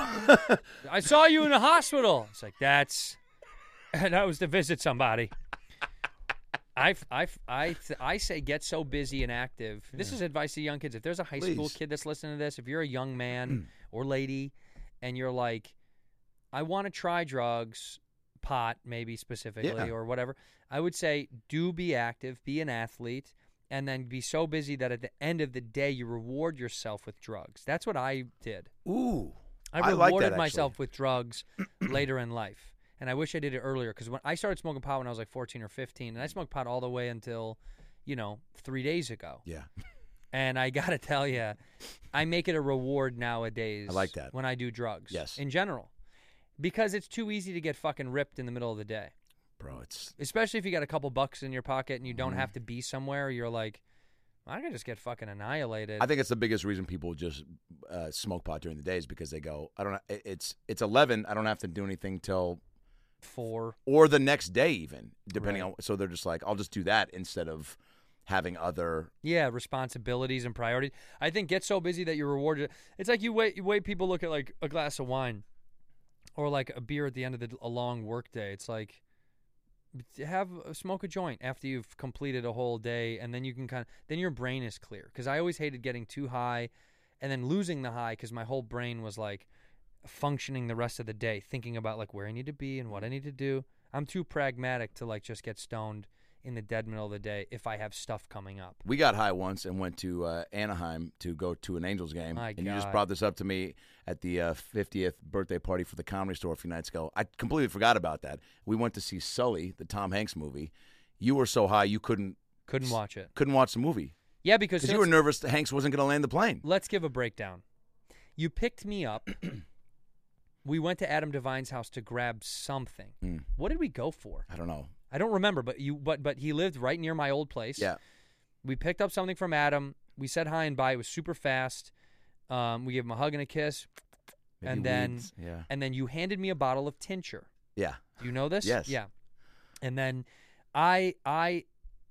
I saw you in the hospital. It's like, that's, that was to visit somebody. I, I, I, I say get so busy and active. This is advice to young kids. If there's a high school Please. kid that's listening to this, if you're a young man or lady and you're like, I want to try drugs, pot maybe specifically Yeah. or whatever, I would say do be active, be an athlete, and then be so busy that at the end of the day you reward yourself with drugs. That's what I did. Ooh. I I like rewarded that, myself with drugs later in life. And I wish I did it earlier because when I started smoking pot when I was like fourteen or fifteen, and I smoked pot all the way until, you know, three days ago. Yeah. And I got to tell you, I make it a reward nowadays. I like that. When I do drugs. Yes. In general. Because it's too easy to get fucking ripped in the middle of the day. Bro, it's Especially if you got a couple bucks in your pocket and you don't Mhm. have to be somewhere. You're like, I could just get fucking annihilated. I think it's the biggest reason people just uh, smoke pot during the day is because they go, I don't know, it's it's eleven, I don't have to do anything till Four. or the next day even, depending Right. on so they're just like, I'll just do that instead of having other. Yeah, responsibilities and priorities. I think get so busy that you're rewarded. It's like you wait, you wait. People look at like a glass of wine, or like a beer at the end of the, a long work day. It's like have smoke a joint after you've completed a whole day, and then you can kind of then your brain is clear. Because I always hated getting too high, and then losing the high because my whole brain was like functioning the rest of the day, thinking about like where I need to be and what I need to do. I'm too pragmatic to like just get stoned in the dead middle of the day if I have stuff coming up. We got high once and went to uh, Anaheim to go to an Angels game. My and you just God. brought this up to me at the uh, fiftieth birthday party for the Comedy Store a few nights ago. I completely forgot about that. We went to see Sully, the Tom Hanks movie. You were so high you couldn't Couldn't watch it. couldn't watch the movie Yeah, because because you were nervous that Hanks wasn't going to land the plane. let's give a breakdown. You picked me up. We went to Adam Devine's house to grab something. Mm. What did we go for? I don't know. I don't remember, but you but but he lived right near my old place. Yeah. We picked up something from Adam. We said hi and bye. It was super fast. Um, we gave him a hug and a kiss. Maybe and then weeds. yeah. and then you handed me a bottle of tincture. Yeah. Do you know this? Yes. Yeah. And then I I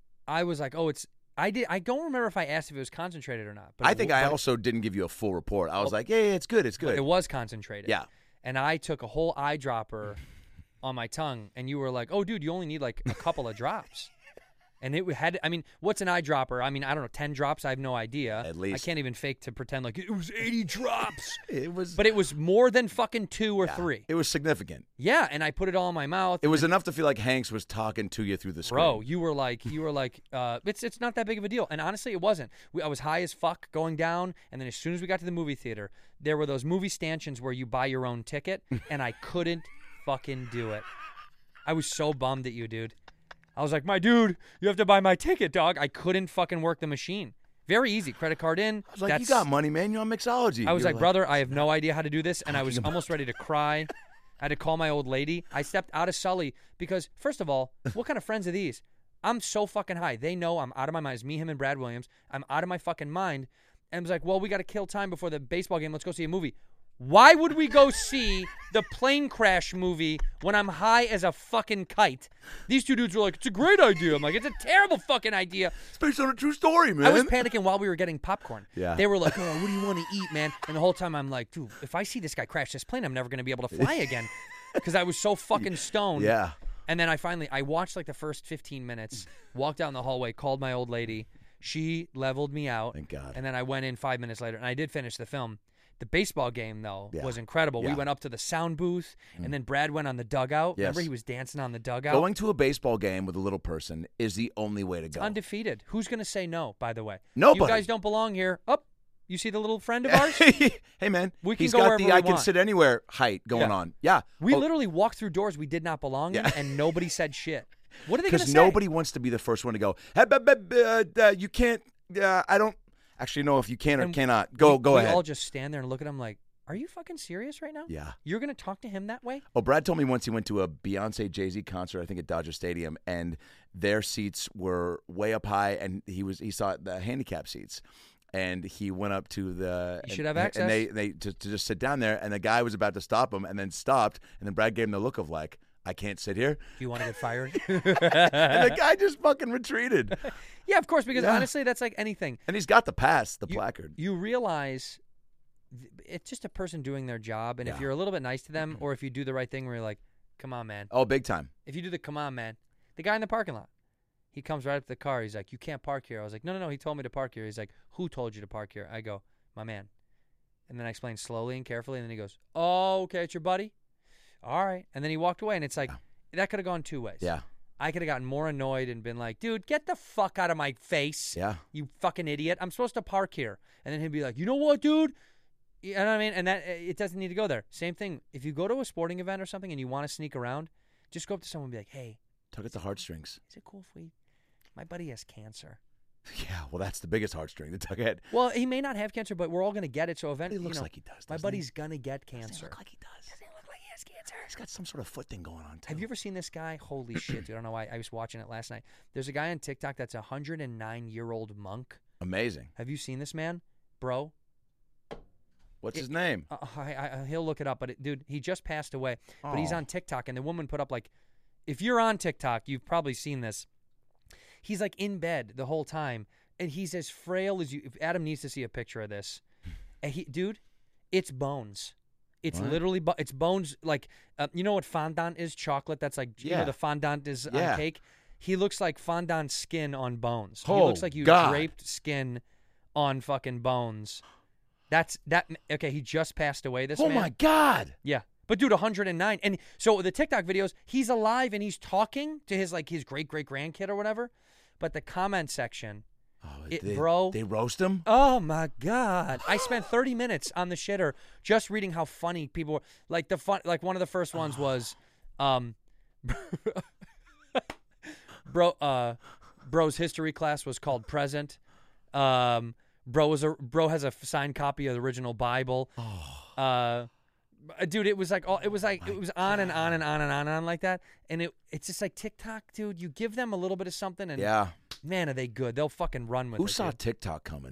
I was like, "Oh, it's I did I don't remember if I asked if it was concentrated or not." But I it think w- I but- also didn't give you a full report. I was Oh. like, yeah, yeah, it's good, it's but good. it was concentrated. Yeah. And I took a whole eyedropper on my tongue, and you were like, "Oh, dude, you only need like a couple of drops." And it had, I mean, what's an eyedropper? I mean, I don't know, ten drops? I have no idea. At least. I can't even fake to pretend like it was eighty drops. It was, But it was more than fucking two or yeah, three. It was significant. Yeah, and I put it all in my mouth. It was enough to feel like Hanks was talking to you through the screen. Bro, you were like, you were like, uh, it's it's not that big of a deal. And honestly, it wasn't. We, I was high as fuck going down, and then as soon as we got to the movie theater, there were those movie stanchions where you buy your own ticket, and I couldn't fucking do it. I was so bummed at you, dude. I was like, my dude, you have to buy my ticket, dog. I couldn't fucking work the machine. Very easy. Credit card in. I was like, That's, you got money, man. You're on mixology. I was You're like, brother, I have no idea how to do this, and I was Talking almost ready to cry. I had to call my old lady. I stepped out of Sully because, first of all, what kind of friends are these? I'm so fucking high. They know I'm out of my mind. It's me, him, and Brad Williams. I'm out of my fucking mind. And I was like, well, we got to kill time before the baseball game. Let's go see a movie. Why would we go see the plane crash movie when I'm high as a fucking kite? These two dudes were like, it's a great idea. I'm like, it's a terrible fucking idea. It's based on a true story, man. I was panicking while we were getting popcorn. Yeah. They were like, oh, what do you want to eat, man? And the whole time I'm like, dude, if I see this guy crash this plane, I'm never going to be able to fly again. Because I was so fucking stoned. Yeah. And then I finally, I watched like the first fifteen minutes, walked down the hallway, called my old lady. She leveled me out. Thank God. And then I went in five minutes later, and I did finish the film. The baseball game, though, Yeah. was incredible. Yeah. We went up to the sound booth, and then Brad went on the dugout. Yes. Remember, he was dancing on the dugout. Going to a baseball game with a little person is the only way to go. Undefeated. Who's going to say no, by the way? Nobody. You guys don't belong here. Up. You see the little friend of ours? Hey, man. We can he's go got wherever the we I can want. sit anywhere height going Yeah. on. Yeah. We Oh, literally walked through doors we did not belong in, Yeah. and nobody said shit. What are they going to Because say? nobody wants to be the first one to go, hey, but, but, uh, uh, you can't, uh, I don't actually know if you can or And cannot. Go, we, go we ahead. all just stand there and look at him like, are you fucking serious right now? Yeah. You're going to talk to him that way? Oh, Brad told me once he went to a Beyonce Jay-Z concert, I think at Dodger Stadium, and their seats were way up high, and he was he saw the handicap seats, and he went up to the. You and, should have and access. they they to, to just sit down there, and the guy was about to stop him, and then stopped, and then Brad gave him the look of like, I can't sit here, Do you want to get fired? and the guy just fucking retreated, Yeah, of course, because Yeah. honestly, that's like anything. and he's got the pass, the You- placard. You realize th- it's just a person doing their job, and if Yeah. you're a little bit nice to them, or if you do the right thing where you're like, come on, man. Oh, big time. If you do the come on, man. The guy in the parking lot, he comes right up to the car. He's like, you can't park here. I was like, no, no, no. He told me to park here. He's like, who told you to park here? I go, my man. And then I explain slowly and carefully, and then he goes, oh, okay, it's your buddy? All right. And then he walked away, and it's like, that could have gone two ways. Yeah, I could have gotten more annoyed and been like, dude, get the fuck out of my face. yeah. You fucking idiot. I'm supposed to park here. And then he'd be like, you know what, dude? You know what I mean? And that it doesn't need to go there. Same thing. If you go to a sporting event or something and you want to sneak around, just go up to someone and be like, hey, Tug at the heartstrings. is it cool if we... My buddy has cancer. Yeah, well, that's the biggest heartstring, the tug at. Well, he may not have cancer, but we're all going to get it. So He eventually, looks you know, like he does. my doesn't buddy's he? going to get Doesn't he cancer. look like he does? Doesn't he look like he has cancer? He's got some sort of foot thing going on too. Have you ever seen this guy? Holy shit, dude. I don't know why. I was watching it last night. There's a guy on TikTok that's a one hundred nine-year-old monk. Amazing. Have you seen this man? Bro, What's It- his name? Uh, I, I, he'll look it up, but it, dude, he just passed away. But he's Aw. on TikTok, and the woman put up like, if you're on TikTok, you've probably seen this. he's like in bed the whole time, and he's as frail as you. Adam needs to see a picture of this. And he, dude, it's bones. It's What? literally bo- it's bones. Like uh, you know what fondant is? Chocolate. That's like you Yeah. know the fondant is Yeah. on cake. He looks like fondant skin on bones. he Oh, looks like you God. draped skin on fucking bones. That's that. Okay, he just passed away. This Oh man. my God. Yeah. But dude, one hundred nine. And so the TikTok videos, he's alive and he's talking to his like his great great grandkid or whatever. But the comment section, Oh, It- they, bro. They roast him. oh my god! I spent thirty minutes on the shitter just reading how funny people were. Like the fun, like one of the first ones was, um, bro, uh, bro's history class was called Present. Um, bro was a bro has a signed copy of the original Bible. Uh. Dude, it was like all it was like it was on and on and on and on and on like that, and it it's just like TikTok, dude. You give them a little bit of something, and Yeah. man, are they good? They'll fucking run with Who it. saw dude. TikTok coming?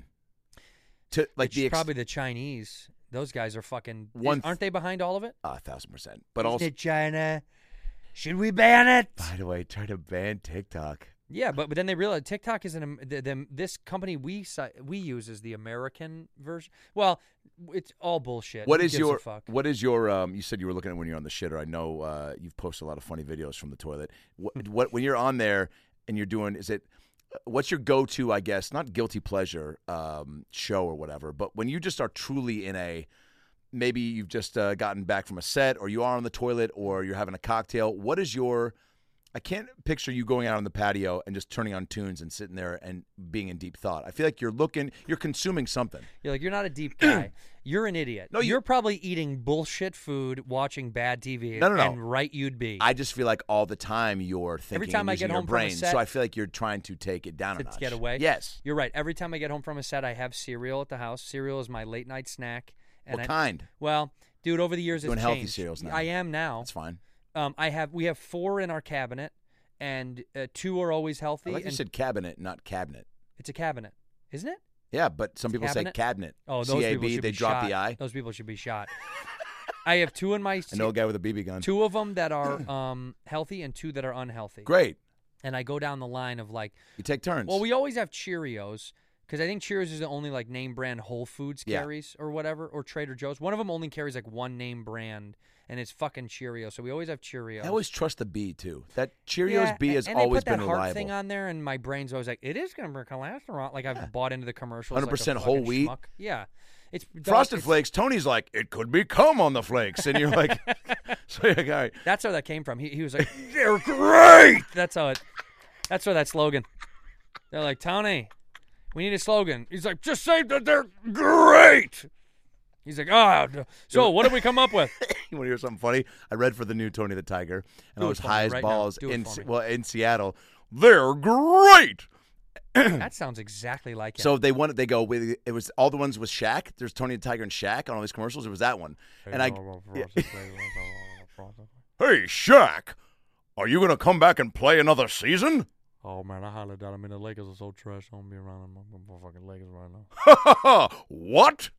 To like It's the ex- probably the Chinese. Those guys are fucking. One aren't they behind all of it? a thousand percent. But also, Is it China? Should we ban it? by the way, try to ban TikTok. Yeah, but, but then they realize TikTok is an Am- the, the, this company we si- we use is the American version. Well, it's all bullshit. What Who is gives a your fuck? what is your um you said you were looking at when you're on the shitter. I know uh, you've posted a lot of funny videos from the toilet. What, what when you're on there and you're doing is it what's your go-to, I guess, not guilty pleasure um show or whatever, but when you just are truly in a maybe you've just uh, gotten back from a set or you are on the toilet or you're having a cocktail, what is your I can't picture you going out on the patio and just turning on tunes and sitting there and being in deep thought. I feel like you're looking, you're consuming something. You're like, you're not a deep guy. You're an idiot. No, you- you're probably eating bullshit food, watching bad T V. No, no, no. And right you'd be. I just feel like all the time you're thinking time and I using get your home from a brain. set- So I feel like you're trying to take it down a to notch. get away. Yes. You're right. Every time I get home from a set, I have cereal at the house. Cereal is my late night snack. And What I, kind? Well, dude, over the years Doing it's healthy changed. cereals now. I am now. That's fine. Um, I have we have four in our cabinet, and uh, two are always healthy. I like you and said cabinet, not cabinet. it's a cabinet, isn't it? Yeah, but some people Cabinet? say cabinet. Oh, those C A people B, should they be drop shot. the I. Those people should be shot. I have two in my I know a guy with a B B gun. two of them that are um, healthy and two that are unhealthy. Great. And I go down the line of like, You take turns. well, we always have Cheerios because I think Cheerios is the only like name brand Whole Foods Yeah. carries or whatever, or Trader Joe's. One of them only carries like one name brand, and it's fucking Cheerios. So we always have Cheerios. I always trust the B, too. That Cheerios Yeah, B and- has and they always put that been heart reliable. thing on there, and my brain's always like, it is going to bring cholesterol. Like I've bought into the commercials. like a one hundred percent whole fucking wheat. schmuck. Yeah, it's Frosted it's- Flakes, Tony's like, it could be cum on the flakes. And you're like, so you're like, all right. That's where that came from. He, he was like, they're great. That's how it. That's where that slogan. They're like, Tony, we need a slogan. He's like, just say that they're great. He's like, ah. Oh, so what did we come up with? You want to hear something funny? I read for the new Tony the Tiger, and Do I it was for high me as right now. balls Do it in for Se- me. well in Seattle. They're great. That sounds exactly like him. So they wanted. They go. with It was all the ones with Shaq. There's Tony the Tiger and Shaq on all these commercials. It was that one. And I, hey Shaq, are you gonna come back and play another season? oh man, I hollered at him. I mean, the Lakers are so trash. I don't be around them fucking Lakers right now. What?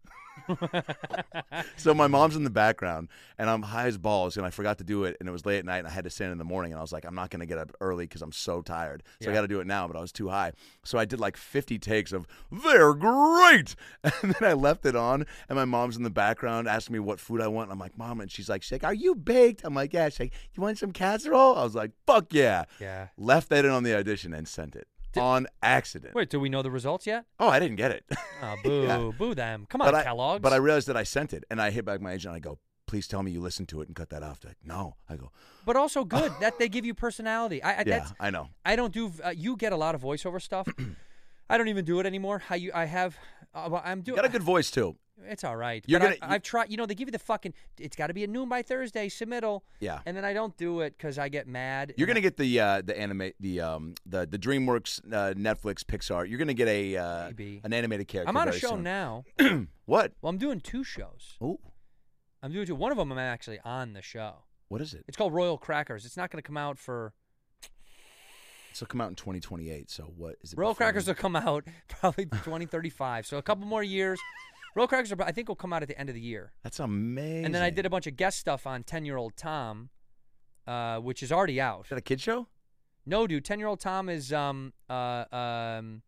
So my mom's in the background, and I'm high as balls, and I forgot to do it, and it was late at night, and I had to stand in the morning, and I was like, I'm not going to get up early because I'm so tired, so I Yeah. got to do it now, but I was too high. So I did like fifty takes of, they're great, and then I left it on, and my mom's in the background asking me what food I want, and I'm like, Mom, and she's like, she's like, are you baked? I'm like, yeah. She's like, you want some casserole? I was like, fuck yeah. Yeah. Left that in on the audition and sent it on accident. Wait, do we know the results yet? Oh, I didn't get it. Oh, boo, Yeah. boo them. Come on, But I, Kellogg's. but I realized that I sent it, and I hit back my agent, and I go, please tell me you listened to it and cut that off. They're like, no. I go, But also good that they give you personality. I, I yeah, that's, I know. I don't do. Uh, you get a lot of voiceover stuff. I don't even do it anymore. I you I have. Uh, well, I'm You doing. got a good voice, too. It's all right. You're but gonna- I, I've tried. You know, they give you the fucking. It's got to be at noon by Thursday. Submittal. Yeah. And then I don't do it because I get mad. You're and gonna get the uh, the anime the um the the DreamWorks uh, Netflix Pixar. You're gonna get a uh, Maybe. an animated character. I'm on a very show soon. now. What? Well, I'm doing two shows. Oh, I'm doing two. One of them I'm actually on the show. what is it? It's called Royal Crackers. It's not going to come out for. This will come out in twenty twenty-eight. So what is it? Royal before Crackers then? will come out probably twenty thirty-five. So a couple more years. Royal Crackers, are, I think, will come out at the end of the year. That's amazing. And then I did a bunch of guest stuff on ten-year-old Tom, uh, which is already out. Is that a kid show? No, dude. Ten-year-old Tom is um uh um.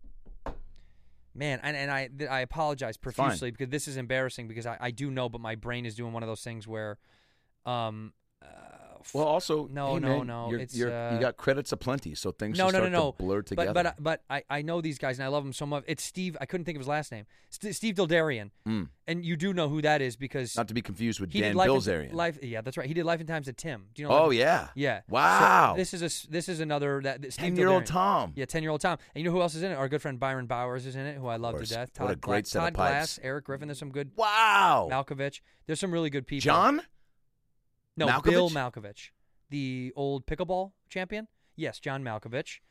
Man, and, and I th- I apologize profusely because this is embarrassing because I, I do know, but my brain is doing one of those things where, um, uh, f- Well, also, no, hey, no, man, no, You're, it's, you're, uh, you got credits aplenty, so things no, just no, start no, no. to blur together. But but but I, I know these guys and I love them so much. It's Steve. I couldn't think of his last name. St- Steve Dildarian, Mm. and you do know who that is because Not to be confused with he Dan did Life in- Bilzerian. Life, yeah, that's right. He did Life in Times at Tim. Do you know? Oh Life in- yeah. yeah. Wow. So this is a s- this is another that that Steve Ten-year-old Dildarian. Tom. Yeah, ten-year-old Tom. And you know who else is in it? Our good friend Byron Bowers is in it, who I love to course. death. What a Todd great Gla- set of Todd pipes. Glass, Eric Griffin. There's some good. Wow. Malkovich. There's some really good people. John? No, Malkovich? Bill Malkovich, the old pickleball champion. Yes, John Malkovich.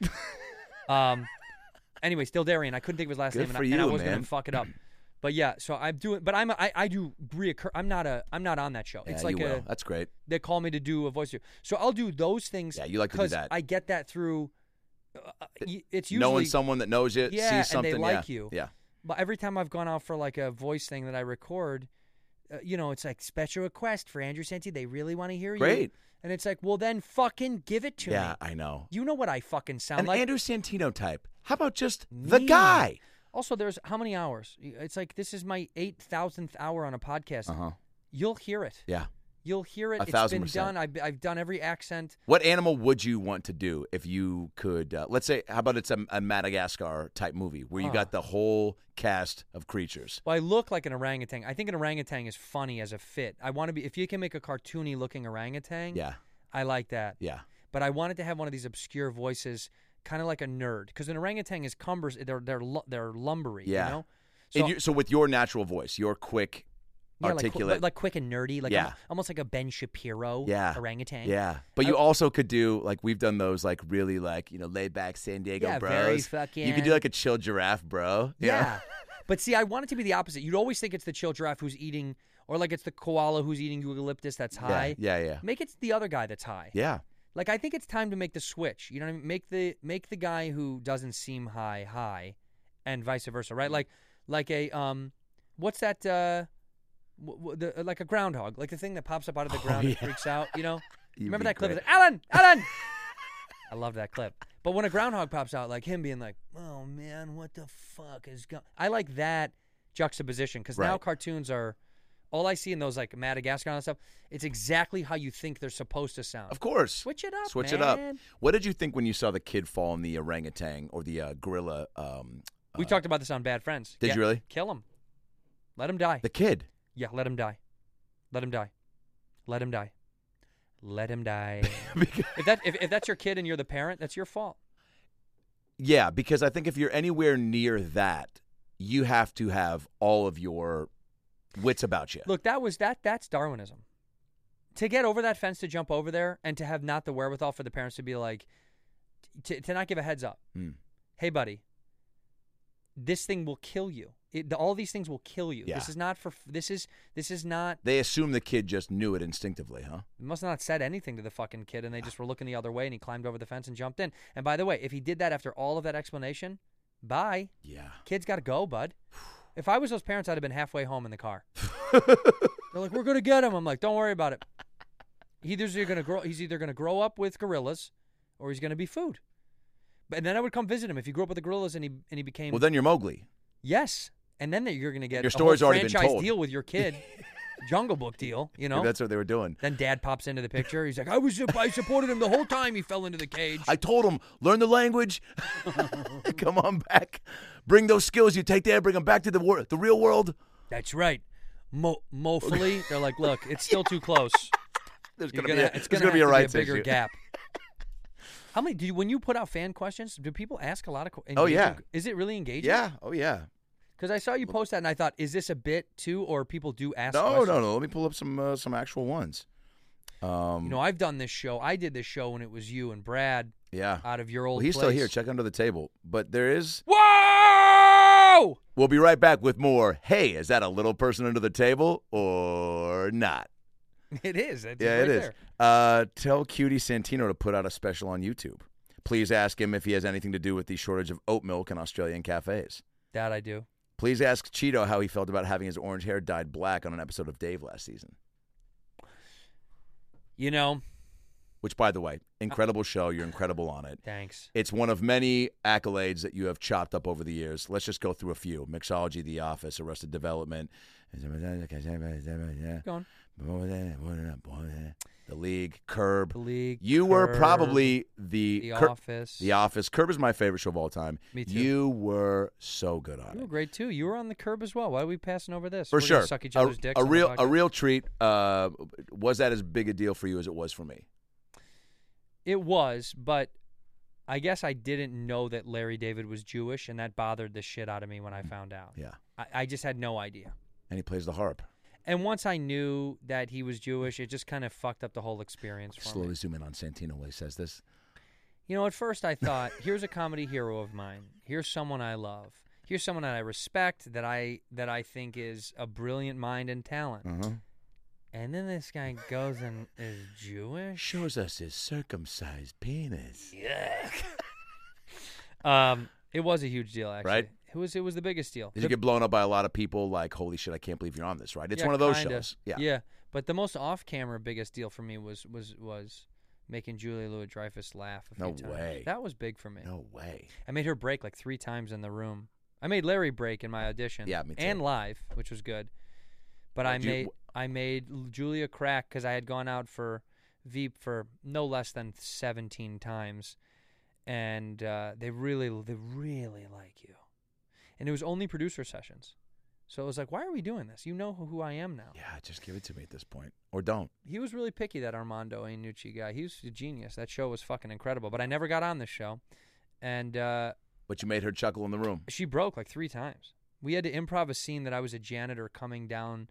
um. Anyway, still Darian. I couldn't think of his last Good name, and, for I, and I you, was man. gonna fuck it up. But yeah, so I'm doing. But I'm. I, I do reoccur. I'm not a. I'm not on that show. Yeah, it's you like will. a. That's great. They call me to do a voice. So I'll do those things. Yeah, you like to do 'cause that. I get that through. Uh, y- it's usually Knowing someone that knows you, Yeah, sees something. and they like yeah. you. Yeah. But every time I've gone out for like a voice thing that I record, uh, you know, it's like special request for Andrew Santi. They really want to hear you. Great. And it's like, well, then fucking give it to Yeah, me. I know. You know what I fucking sound An like. Andrew Santino type. How about just the Me. guy? Also, there's how many hours? It's like this is my eight thousandth hour on a podcast. Uh huh. You'll hear it. Yeah. You'll hear it. A It's thousand been percent. done. I've, I've done every accent. What animal would you want to do if you could? Uh, let's say, how about it's a, a Madagascar type movie where you Oh. got the whole cast of creatures? Well, I look like an orangutan. I think an orangutan is funny as a fit. I want to be. If you can make a cartoony looking orangutan, Yeah. I like that. Yeah. But I wanted to have one of these obscure voices, kind of like a nerd, because an orangutan is cumbers. They're they're lu- they're lumbery. Yeah. You know. So, So, you, so with your natural voice, your quick, yeah, like, articulate. like, like quick and nerdy, like Yeah. almo- almost like a Ben Shapiro Yeah. orangutan. Yeah, but you I- also could do like we've done those like really like you know laid back San Diego Yeah, bros. very You fucking- could do like a chill giraffe, bro. Yeah. But see, I want it to be the opposite. You'd always think it's the chill giraffe who's eating, or like it's the koala who's eating eucalyptus that's yeah, high. yeah, yeah, Make it the other guy that's high. yeah. Like I think it's time to make the switch. You know what I mean? Make the make the guy who doesn't seem high high, and vice versa, right? Like like a um, what's that? Uh, w- w- the, like a groundhog, like the thing that pops up out of the Oh, ground and yeah. freaks out. You know? You'd Remember be that clip? great. It's like, Alan, Alan. I love that clip. But when a groundhog pops out, like him being like, "Oh man, what the fuck is going?" I like that juxtaposition because now Right. cartoons are. All I see in those like Madagascar and stuff, it's exactly how you think they're supposed to sound. Of course. Switch it up, Switch it up. man. What did you think when you saw the kid fall in the orangutan or the uh, gorilla? Um, We uh, talked about this on Bad Friends. Did Yeah, you really? Kill him. Let him die. The kid. Yeah, let him die. Let him die. Let him die. Let him die. Because- if that if, if that's your kid and you're the parent, that's your fault. yeah, because I think if you're anywhere near that, you have to have all of your wits about you. Look, that was that that's Darwinism. To get over that fence to jump over there and to have not the wherewithal for the parents to be like to, to not give a heads up. Hmm. Hey buddy, this thing will kill you. It, the, all these things will kill you. Yeah. This is not for this is this is not They assume the kid just knew it instinctively, huh? must not have said anything to the fucking kid, and they just were looking the other way, and he climbed over the fence and jumped in. And by the way, if he did that after all of that explanation, bye. Yeah. Kid's got to go, bud. If I was those parents, I'd have been halfway home in the car. They're like, "We're gonna get him." I'm like, "Don't worry about it. Either you're gonna grow. He's either gonna grow up with gorillas, or he's gonna be food." But and then I would come visit him if he grew up with the gorillas and he and he became Well, then you're Mowgli. yes. And then you're gonna get Your a story's whole already been franchise told. deal with your kid, Jungle Book deal. You know. Maybe that's what they were doing. Then Dad pops into the picture. He's like, I was, I supported him the whole time he fell into the cage. I told him, learn the language. Come on back. Bring those skills you take there, bring them back to the wor- the real world. That's right. Mo- mofully, they're like, look, it's still too close. There's You're gonna, gonna, be a, it's there's gonna, gonna be a have rights to be a bigger issue. gap. How many? Do you, when you put out fan questions, do people ask a lot of? Oh, yeah. engaging- Is it really engaging? Yeah. Oh yeah. Because I saw you post that and I thought, is this a bit too, or people do ask? No, questions? no, no. Let me pull up some uh, some actual ones. Um, You know, I've done this show. I did this show when it was you and Brad yeah. out of your old. Well, he's still place. here. Check under the table. But there is. Whoa! We'll be right back with more. Hey, is that a little person under the table or not? It is. It's Yeah, right it is. there. Uh, tell Cutie Santino to put out a special on YouTube. Please ask him if he has anything to do with the shortage of oat milk in Australian cafes. That I do. Please ask Cheeto how he felt about having his orange hair dyed black on an episode of Dave last season. You know, which, by the way, incredible show. You're incredible on it. Thanks. It's one of many accolades that you have chopped up over the years. Let's just go through a few. Mixology, The Office, Arrested Development. Go on. The League, Curb. The League. You were Curb, probably the... The Cur- Office. The Office. Curb is my favorite show of all time. Me too. You were so good on You it. were great, too. You were on the Curb as well. Why are we passing over this? For We're sure. gonna suck each A, other's dicks a on the real a podcast? real treat. Uh, was that as big a deal for you as it was for me? It was, but I guess I didn't know that Larry David was Jewish, and that bothered the shit out of me when I found out. Yeah. I, I just had no idea. And he plays the harp. And once I knew that he was Jewish, it just kind of fucked up the whole experience for Slowly me. zoom in on Santino while he says this. You know, at first I thought, here's a comedy hero of mine. Here's someone I love. Here's someone that I respect, that I that I think is a brilliant mind and talent. Uh-huh. And then this guy goes and is Jewish? Shows us his circumcised penis. Yeah. um, it was a huge deal, actually. Right? It was it was the biggest deal. Did The- you get blown up by a lot of people like, holy shit, I can't believe you're on this, right? It's Yeah, one of those kinda. shows. Yeah. Yeah. But the most off-camera biggest deal for me was was was making Julia Louis-Dreyfus laugh a few No times. way. That was big for me. No way. I made her break like three times in the room. I made Larry break in my audition. Yeah, me too. And live, which was good. But Uh, I do you- made I made L- Julia crack because I had gone out for Veep for no less than seventeen times, and uh, they really they really like you. And it was only producer sessions, so it was like, why are we doing this? You know who, who I am now. Yeah, just give it to me at this point. Or don't. He was really picky, that Armando Iannucci guy. He was a genius. That show was fucking incredible. But I never got on this show, and uh, But you made her chuckle in the room. she broke like three times. We had to improv a scene that I was a janitor coming down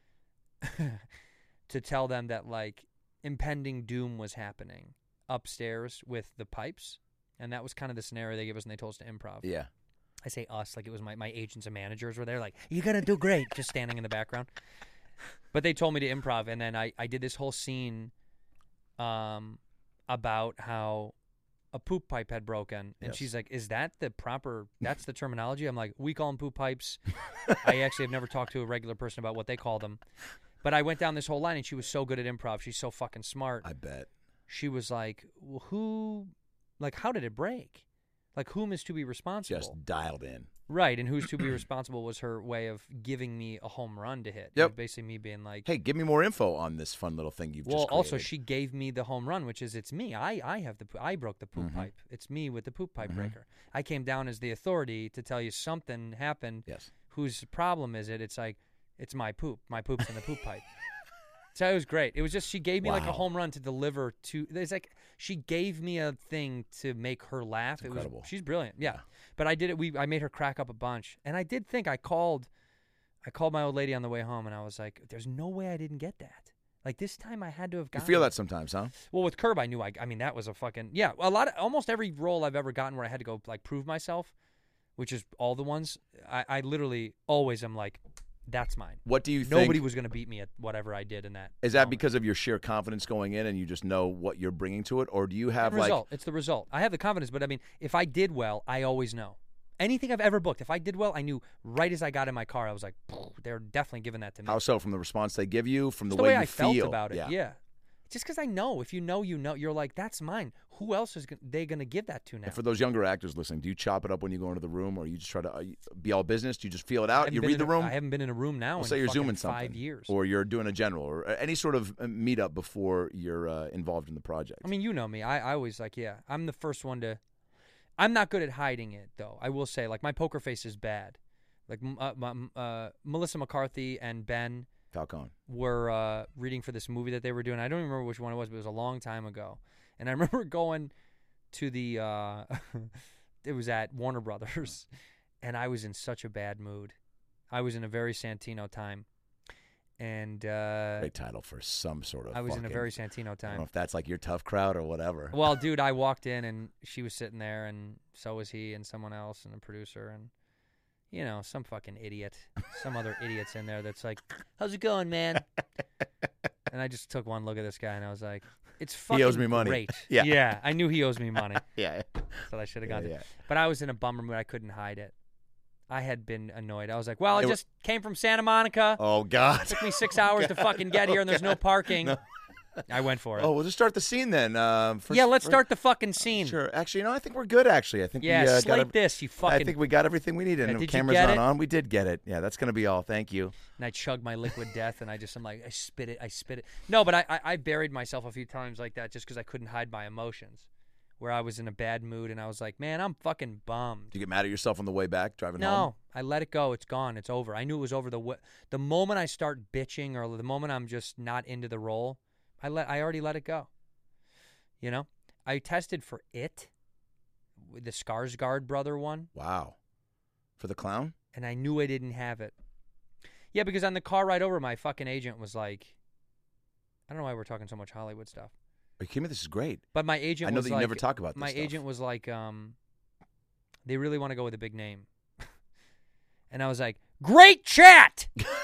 to tell them that like impending doom was happening upstairs with the pipes, and that was kind of the scenario they gave us, and they told us to improv. Yeah. I say us like it was my, my agents and managers were there like, you're going to do great, just standing in the background. But they told me to improv, and then I, I did this whole scene um, about how a poop pipe had broken. And Yes. she's like, is that the proper, that's the terminology? I'm like, we call them poop pipes. I actually have never talked to a regular person about what they call them. But I went down this whole line, and she was so good at improv. She's so fucking smart. I bet. She was like, well, who, like, how did it break? Like, whom is to be responsible? Just dialed in. Right, and who's to be responsible was her way of giving me a home run to hit. Yep. Basically me being like, Hey, give me more info on this fun little thing you've well, just created. also she gave me the home run, which is it's me. I, I have the po- I broke the poop Mhm. pipe. It's me with the poop pipe Mhm. breaker. I came down as the authority to tell you something happened. Yes. Whose problem is it? It's like, it's my poop. My poop's in the poop pipe. So it was great. It was just she gave me like a Wow. home run to deliver to. It's like she gave me a thing to make her laugh. It's it incredible. was she's brilliant. Yeah. Yeah. But I did it. We I made her crack up a bunch, and I did think I called. I called my old lady on the way home, and I was like, "There's no way I didn't get that. Like this time, I had to have You gotten." feel it." that sometimes, huh? Well, with Curb, I knew. I. I mean, that was a fucking yeah. A lot of almost every role I've ever gotten where I had to go like prove myself, which is all the ones. I, I literally always am like, that's mine. What do you think? Nobody was going to beat me at whatever I did in that. Is that moment. because of your sheer confidence going in and you just know what you're bringing to it? Or do you have the like. result? It's the result. I have the confidence, but I mean, if I did well, I always know. Anything I've ever booked, if I did well, I knew right as I got in my car, I was like, they're definitely giving that to me. How so? From the response they give you? From the, It's the way, way you I felt feel? about it. Yeah. Yeah. Just because I know. If you know, you know. You're like, that's mine. Who else is gon- they going to give that to now? And for those younger actors listening, do you chop it up when you go into the room, or you just try to uh, be all business? Do you just feel it I out? haven't You been read in the a- room? I haven't been in a room now Well, in say you're fucking zooming something, five years. or you're doing a general, or uh, any sort of uh, meetup before you're uh, involved in the project. I mean, you know me. I, I always like, yeah, I'm the first one to. I'm not good at hiding it, though. I will say, like, my poker face is bad. Like, m- uh, m- uh, Melissa McCarthy and Ben Falcone. were uh, reading for this movie that they were doing. I don't even remember which one it was, but it was a long time ago. And I remember going to the. Uh, it was at Warner Brothers, and I was in such a bad mood. I was in a very Santino time, and uh, Great title for some sort of. I was in a fucking- very Santino I don't time. know if that's like your tough crowd or whatever. Well, dude, I walked in and she was sitting there, and so was he, and someone else, and a producer, and you know, some fucking idiot, some other idiots in there that's like, "How's it going, man?" And I just took one look at this guy, and I was like, "It's fucking He owes me money." great." Yeah. yeah, I knew he owes me money, yeah. so I should have Yeah, gone. to yeah. But I was in a bummer mood. I couldn't hide it. I had been annoyed. I was like, "Well, I It wa- just came from Santa Monica. Oh God. Took me six hours to fucking get here, and there's no parking." No. I went for it. Oh, we'll just start the scene then. Uh, first, yeah, let's first, start the fucking scene. Sure. Actually, you know, I think we're good. Actually, I think Yeah, we uh, slate got ev- this, you fucking. I think we got everything we needed. Yeah, and the did you camera's get not it? on. We did get it. Yeah, that's gonna be all. Thank you. And I chug my liquid death, and I just, I'm like, I spit it, I spit it. No, but I, I, I buried myself a few times like that just because I couldn't hide my emotions. Where I was in a bad mood, and I was like, man, I'm fucking bummed. Did you get mad at yourself on the way back driving No, home? I let it go. It's gone. It's over. I knew it was over. The w- the moment I start bitching, or the moment I'm just not into the role, I let I already let it go. You know, I tested for it, with the Skarsgård brother one, Wow. For the clown? and I knew I didn't have it. Yeah, because on the car ride over, my fucking agent was like, I don't know why we're talking so much Hollywood stuff, Are you kidding me? This is great. but my agent I know was that you like, never talk about this my stuff. agent was like, um, they really want to go with a big name. And I was like, great chat!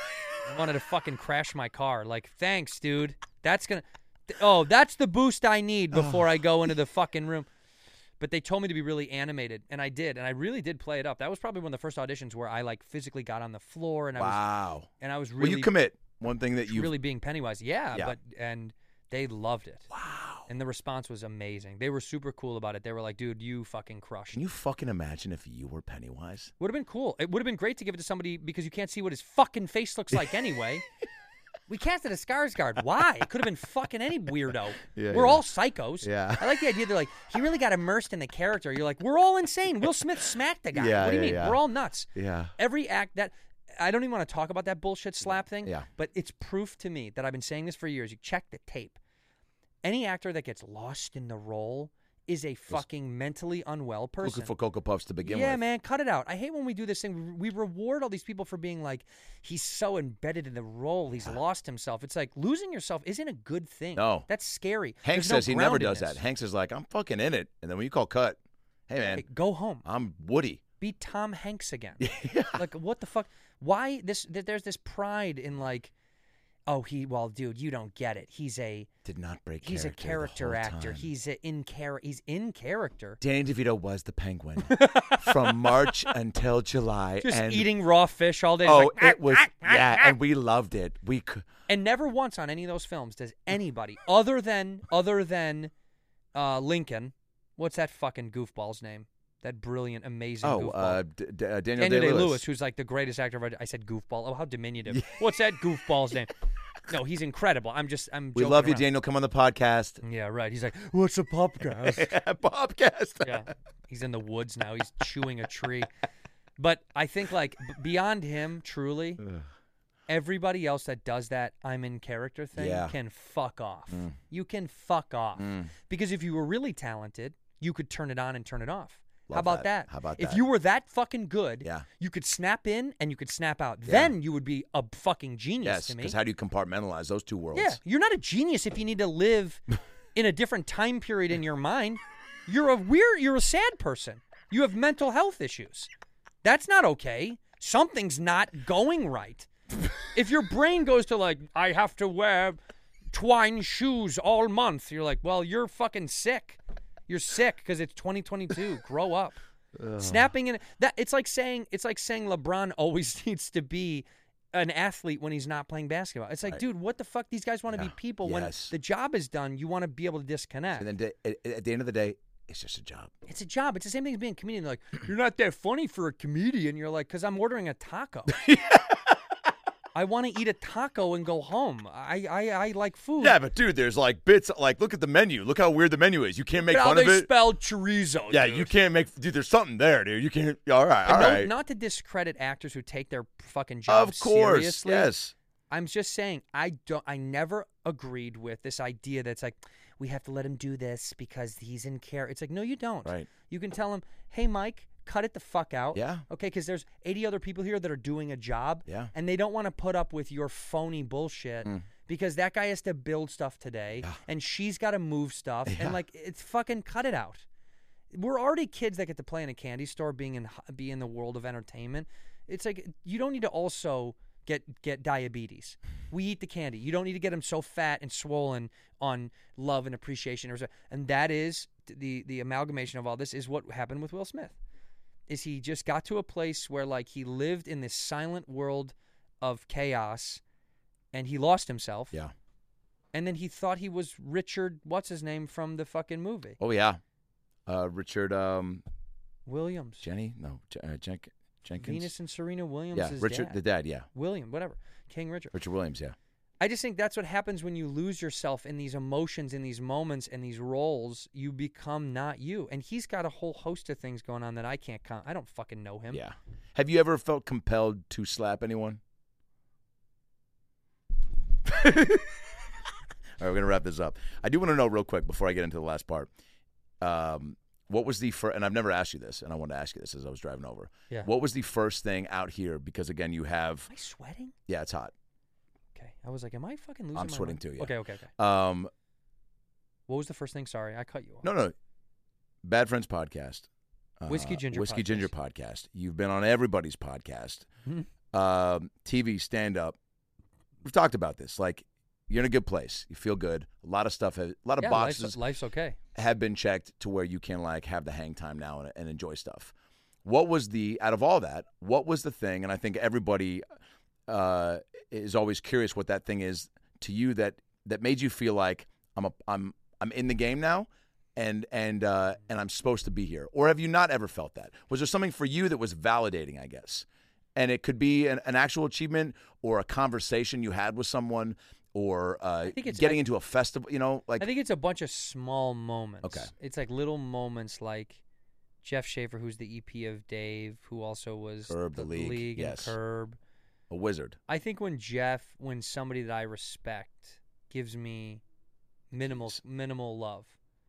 I wanted to fucking crash my car. Like, thanks, dude. That's going to... Oh, that's the boost I need before I go into the fucking room. But they told me to be really animated, and I did. And I really did play it up. That was probably one of the first auditions where I, like, physically got on the floor. And I was Wow. and I was Will really... you commit? One thing that you really being Pennywise. Yeah, Yeah. but... And they loved it. Wow. And the response was amazing. They were super cool about it. They were like, dude, you fucking crushed. Can you fucking imagine if you were Pennywise? Would have been cool. It would have been great to give it to somebody because you can't see what his fucking face looks like anyway. We casted a Skarsgård. Why? It could have been fucking any weirdo. Yeah, we're yeah. all psychos. Yeah. I like the idea they're like, he really got immersed in the character. You're like, we're all insane. Will Smith smacked the guy. Yeah, what do you yeah, mean? yeah. We're all nuts. Yeah. Every act that I don't even want to talk about that bullshit slap thing. Yeah. But it's proof to me that I've been saying this for years. You check the tape. Any actor that gets lost in the role is a fucking mentally unwell person. Looking for Cocoa Puffs to begin yeah, with. man, cut it out. I hate when we do this thing. We reward all these people for being like, he's so embedded in the role, he's lost himself. It's like losing yourself isn't a good thing. No. That's scary. Hank There's no says he never does groundedness. that. Hank is like, I'm fucking in it. And then when you call cut, hey, man, Hey, go home. I'm Woody. Be Tom Hanks again. Yeah. Like, what the fuck? Why this? th- There's this pride in like, oh, he. Well, dude, you don't get it. He's a. Did not break He's a character character the whole actor. time. He's a in char- He's in character. Danny DeVito was the Penguin from March until July. Just and, eating raw fish all day. Oh, It's like, it was, yeah, and we loved it. We could. And never once on any of those films does anybody other than other than uh, Lincoln, what's that fucking goofball's name? That brilliant, amazing Oh, goofball. uh, D- D- uh, Daniel, Daniel Day-Lewis. Day-Lewis, who's like the greatest actor ever. I said goofball. Oh, how diminutive. What's that goofball's name? No, he's incredible. I'm just, I'm We joking love you, around. Daniel. Come on the podcast. Yeah, right. He's like, what's a podcast? Podcast. Yeah. He's in the woods now. He's chewing a tree. But I think like b- beyond him, truly, everybody else that does that I'm in character thing Yeah. can fuck off. Mm. You can fuck off. Mm. Because if you were really talented, you could turn it on and turn it off. How Love about that. that? How about if that? you were that fucking good, Yeah. you could snap in and you could snap out. Yeah. Then you would be a fucking genius Yes, to me. because how do you compartmentalize those two worlds? Yeah, you're not a genius if you need to live in a different time period in your mind. You're a weird, you're a sad person. You have mental health issues. That's not okay. Something's not going right. If your brain goes to like, I have to wear twine shoes all month, you're like, well, you're fucking sick. You're sick because it's twenty twenty-two. Grow up. Snapping in that it's like saying it's like saying LeBron always needs to be an athlete when he's not playing basketball. It's like, Right. dude, what the fuck? These guys want to Yeah. be people. Yes. When the job is done, you want to be able to disconnect. And then da- at, at the end of the day, it's just a job. It's a job. It's the same thing as being a comedian. They're like, you're not that funny for a comedian. You're like, because I'm ordering a taco. I want to eat a taco and go home. I, I, I like food. Yeah, but dude, there's like bits. Like, look at the menu. Look how weird the menu is. You can't make Look at how fun of they it. spelled chorizo. Yeah, dude. you can't make. Dude, there's something there, dude. You can't. All right, all And no- right. Not to discredit actors who take their fucking job Of course, seriously. yes. I'm just saying I don't. I never agreed with this idea that's like we have to let him do this because he's in care. It's like no, you don't. Right. You can tell him, hey, Mike, cut it the fuck out. Yeah. Okay, because there's eighty other people here that are doing a job. Yeah. And they don't want to put up with your phony bullshit Mm. because that guy has to build stuff today, Yeah. and she's got to move stuff, Yeah. and like it's fucking cut it out. We're already kids that get to play in a candy store, being in be in the world of entertainment. It's like you don't need to also get get diabetes. We eat the candy. You don't need to get them so fat and swollen on love and appreciation, or so- and that is the the amalgamation of all this is what happened with Will Smith. Is he just got to a place where like he lived in this silent world of chaos, and he lost himself. Yeah. And then he thought he was Richard, what's his name from the fucking movie? Oh yeah, uh, Richard um, Williams. Jenny, no, Jen, uh, Jen, Jenkins. Venus and Serena Williams. Yeah, Richard, dad. the dad. Yeah, William, whatever. King Richard. Richard Williams. Yeah. I just think that's what happens when you lose yourself in these emotions, in these moments, in these roles. You become not you. And he's got a whole host of things going on that I can't count. I don't fucking know him. Yeah. Have you ever felt compelled to slap anyone? All right, we're going to wrap this up. I do want to know real quick before I get into the last part. Um, what was the first, and I've never asked you this, and I wanted to ask you this as I was driving over. Yeah. What was the first thing out here? Because, again, you have. Am I sweating? Yeah, it's hot. Okay. I was like, am I fucking losing I'm my sweating mind? too, yeah. Okay, okay, okay. Um, What was the first thing? Sorry, I cut you off. no, no. Bad Friends Podcast. Uh, Whiskey Ginger Whiskey Podcast. Ginger Podcast. You've been on everybody's podcast. Mhm. Um, T V, stand-up. We've talked about this. Like, you're in a good place. You feel good. A lot of stuff, has, a lot of Yeah, boxes life's, life's okay. have been checked to where you can, like, have the hang time now and, and enjoy stuff. What was the, out of all that, what was the thing, and I think everybody uh, is always curious what that thing is to you that that made you feel like I'm a, I'm I'm in the game now, and and uh, and I'm supposed to be here, or have you not ever felt that? Was there something for you that was validating? I guess, and it could be an, an actual achievement or a conversation you had with someone, or uh, think it's- getting I- into a festival. You know, like I think it's a bunch of small moments. Okay. It's like little moments like Jeff Schaefer, who's the E P of Dave, who also was Curb, The League, and yes. Curb. a wizard. I think when Jeff, when somebody that I respect gives me minimal minimal love,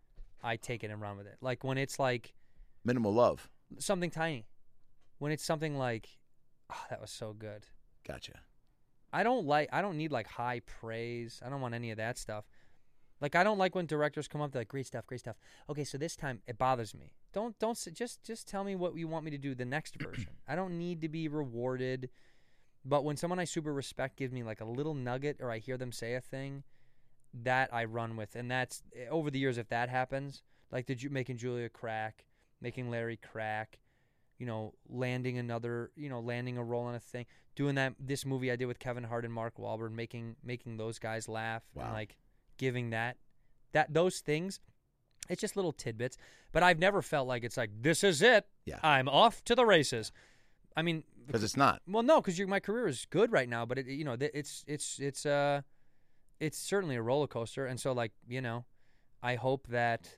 I take it and run with it. Like when it's like Minimal love. something tiny. When it's something like, oh, that was so good. Gotcha. I don't like I don't need like high praise. I don't want any of that stuff. Like I don't like when directors come up they're like great stuff, great stuff. Okay, so this time it bothers me. Don't don't s- just just tell me what you want me to do the next version. I don't need to be rewarded. But when someone I super respect gives me like a little nugget or I hear them say a thing, that I run with. And that's over the years if that happens, like the Ju- making Julia crack, making Larry crack, you know, landing another, you know, landing a role on a thing, doing that this movie I did with Kevin Hart and Mark Wahlberg, making making those guys laugh Wow. and like giving that that those things. It's just little tidbits, but I've never felt like it's like this is it. Yeah. I'm off to the races. I mean, Because it's not. well, no, because my career is good right now, but it, you know, th- it's it's it's uh, it's certainly a roller coaster, and so like you know, I hope that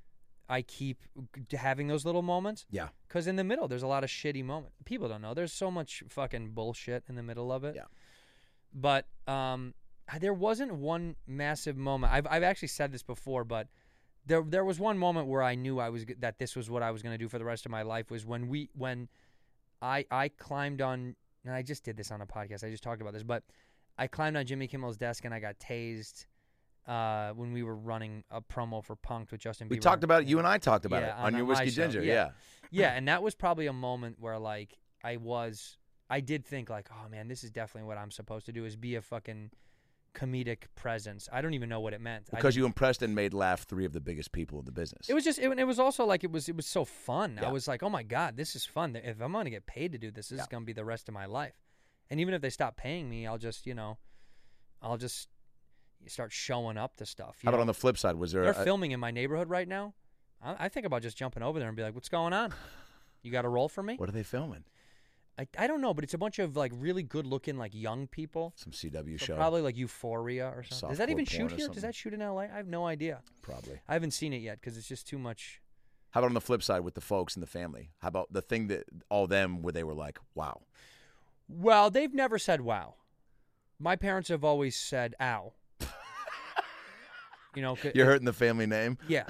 I keep g- having those little moments. Yeah. Because in the middle, there's a lot of shitty moments. People don't know. There's so much fucking bullshit in the middle of it. Yeah. But um, there wasn't one massive moment. I've I've actually said this before, but there there was one moment where I knew I was g- that this was what I was going to do for the rest of my life. Was when we when I I climbed on, and I just did this on a podcast. I just talked about this, but I climbed on Jimmy Kimmel's desk and I got tased uh, when we were running a promo for Punk'd with Justin Bieber. We talked about it. You and I talked about Yeah, it on, on your my Whiskey show, Ginger. yeah. Yeah. Yeah, and that was probably a moment where like I was, I did think like, oh man, this is definitely what I'm supposed to do is be a fucking comedic presence. I don't even know what it meant. I Because didn't- you impressed and made laugh three of the biggest people in the business. It was just. It, it was also like it was. It was so fun. Yeah. I was like, oh my god, this is fun. If I'm gonna get paid to do this, this Yeah. is gonna be the rest of my life. And even if they stop paying me, I'll just, you know, I'll just start showing up to stuff. You How about know? on the flip side? Was there They're a, filming in my neighborhood right now. I, I think about just jumping over there and be like, what's going on? You got a role for me? what are they filming? I, I don't know, but it's a bunch of like really good looking like young people. Some C W So show. probably like Euphoria or something. Does that Softcore even porn shoot or here? something. Does that shoot in L A? I have no idea. Probably. I haven't seen it yet because it's just too much. How about on the flip side with the folks and the family? How about the thing that all them where they were like, wow. Well, they've never said wow. My parents have always said ow. You know, 'cause- You're hurting the family name? yeah.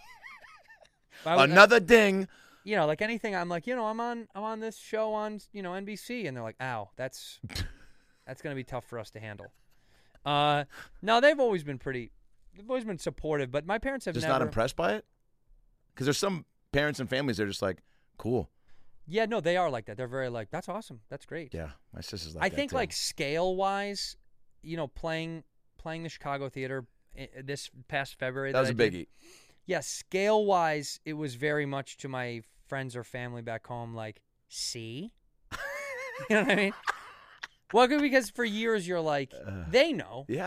I would- Another ding. you know, like anything, I'm like, you know, I'm on, I'm on this show on, you know, N B C, and they're like, ow, that's, that's gonna be tough for us to handle. Uh, no, they've always been pretty, they've always been supportive, but my parents have Just never. not impressed by it? Because there's some parents and families that are just like, cool. Yeah, no, they are like that. They're very like, that's awesome, that's great. Yeah, my sister's like I that think too. like scale wise, you know, playing playing the Chicago Theater i- this past February. that was I a did, biggie. Yeah, scale wise, it was very much to my friends or family back home, like, see? You know what I mean? Well, good, because for years you're like, Uh, they know. Yeah.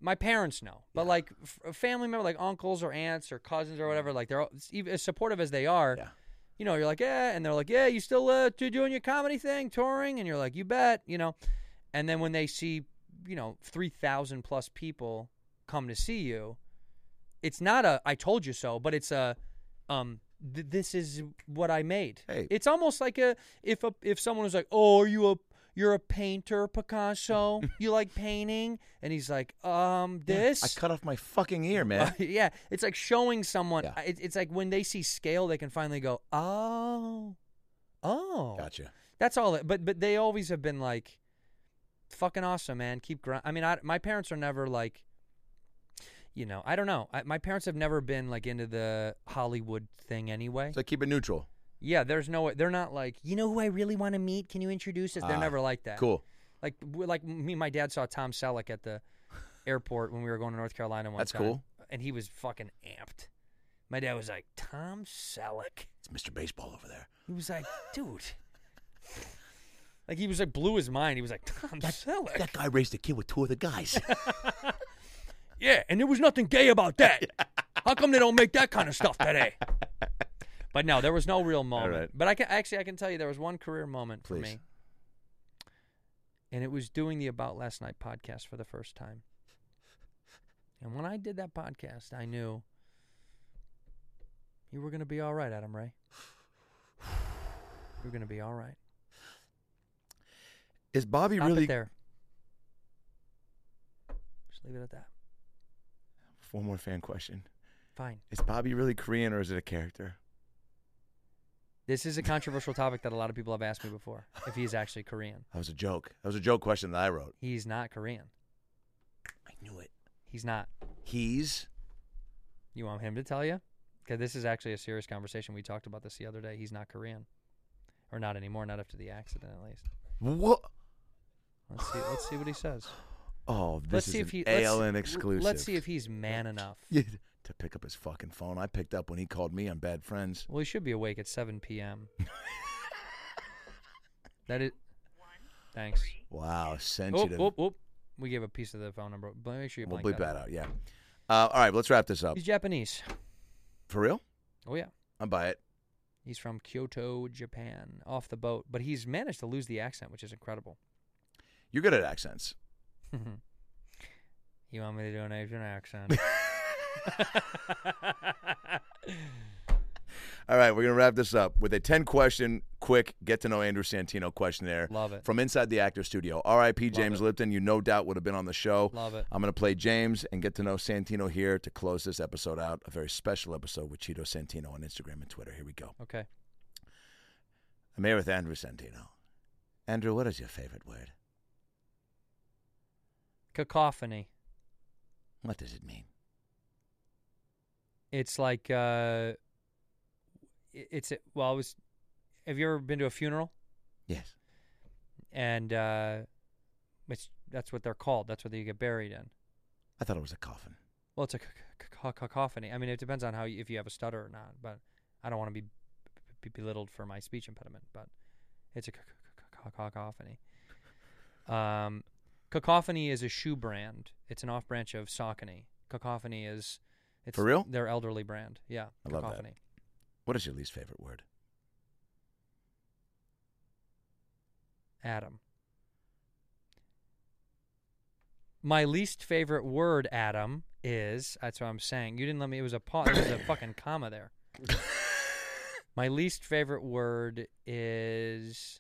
my parents know, but Yeah. like f- a family member, like uncles or aunts or cousins or whatever, like they're all, even as supportive as they are. Yeah. You know, you're like, yeah, and they're like, yeah, you still uh, do- doing your comedy thing, touring, and you're like, you bet, you know. And then when they see, you know, three thousand plus people come to see you, it's not a I told you so, but it's a um th- this is what I made. Hey. It's almost like a if a if someone was like, "Oh, are you a you're a painter, Picasso? You like painting?" And he's like, "Um, this." I cut off my fucking ear, man. yeah, it's like showing someone. Yeah. It, it's like when they see scale, they can finally go, "Oh, oh." Gotcha. That's all. It, but but they always have been like, fucking awesome, man. Keep grind. I mean, I, my parents are never like, you know, I don't know. I, my parents have never been like into the Hollywood thing anyway. So keep it neutral. Yeah, there's no. They're not like, you know who I really want to meet? Can you introduce us? They're Ah, never like that. Cool. Like w- like me and my dad saw Tom Selleck at the airport when we were going to North Carolina one That's time. cool. And he was fucking amped. My dad was like, Tom Selleck. It's Mister Baseball over there. He was like, dude. Like he was like blew his mind. He was like, Tom Selleck. That guy raised a kid with two other guys. Yeah, and there was nothing gay about that. How come they don't make that kind of stuff today? But no, there was no real moment. right. But I can actually I can tell you there was one career moment for Please. me. And it was doing the About Last Night podcast for the first time. And when I did that podcast, I knew you were going to be all right, Adam Ray. You're going to be all right. Is Bobby Stop really? it there. Just leave it at that. One more fan question. Fine. Is Bobby really Korean or is it a character? This is a controversial topic that a lot of people have asked me before, if he's actually Korean. That was a joke. That was a joke question that I wrote. He's not Korean. I knew it. He's not. He's. You want him to tell you? Because this is actually a serious conversation. We talked about this the other day. He's not Korean. Or not anymore, not after the accident, at least. What? Let's see Let's see what he says. Oh, this Let's is see an if he, A L let's- N exclusive. Let's see if he's man enough. Yeah, to pick up his fucking phone. I picked up when he called me on Bad Friends. Well, he should be awake at seven p.m. That is... Thanks. Wow, Oh, sensitive. oh, oh. We gave a piece of the phone number. But make sure you We'll blank bleep that that out. out, yeah. Uh, all right, let's wrap this up. He's Japanese. For real? Oh, yeah. I'll buy it. He's from Kyoto, Japan, off the boat. But he's managed to lose the accent, which is incredible. You're good at accents. You want me to do an Asian accent? All right, we're going to wrap this up with a ten-question, quick, get-to-know Andrew Santino questionnaire. Love it. From inside the actor studio. R I P James it. Lipton, you no doubt would have been on the show. Love it. I'm going to play James and get to know Santino here to close this episode out. A very special episode with Cheeto Santino on Instagram and Twitter. Here we go. Okay. I'm here with Andrew Santino. Andrew, what is your favorite word? Cacophony. What does it mean? It's like, uh, it- it's, well, I was, have you ever been to a funeral? Yes. And, uh, it's, that's what they're called. That's what you get buried in. I thought it was a coffin. Well, it's a c- c- c- cacophony. I mean, it depends on how you, if you have a stutter or not, but I don't want to be, be belittled for my speech impediment, but it's a c- c- c- cacophony. Um, Cacophony is a shoe brand. It's an off branch of Saucony. Cacophony is it's For real? their elderly brand. Yeah. I love that. Cacophony. What is your least favorite word? Adam. My least favorite word, Adam, is that's what I'm saying. You didn't let me. It was a pause. It was a fucking comma there. My least favorite word is.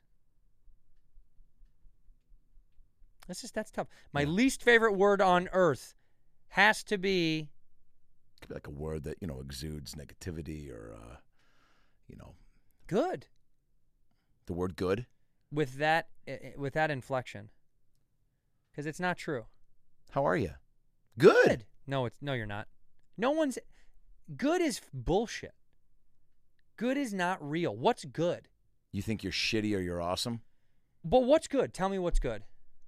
This is that's tough. My Yeah. least favorite word on earth has to be. Could be like a word that, you know, exudes negativity or, uh, you know, Good. the word good. With that, eh, with that inflection, because it's not true. How are you? Good. No, it's no, you're not. No one's good is bullshit. Good is not real. What's good? You think you're shitty or you're awesome? But what's good? Tell me what's good.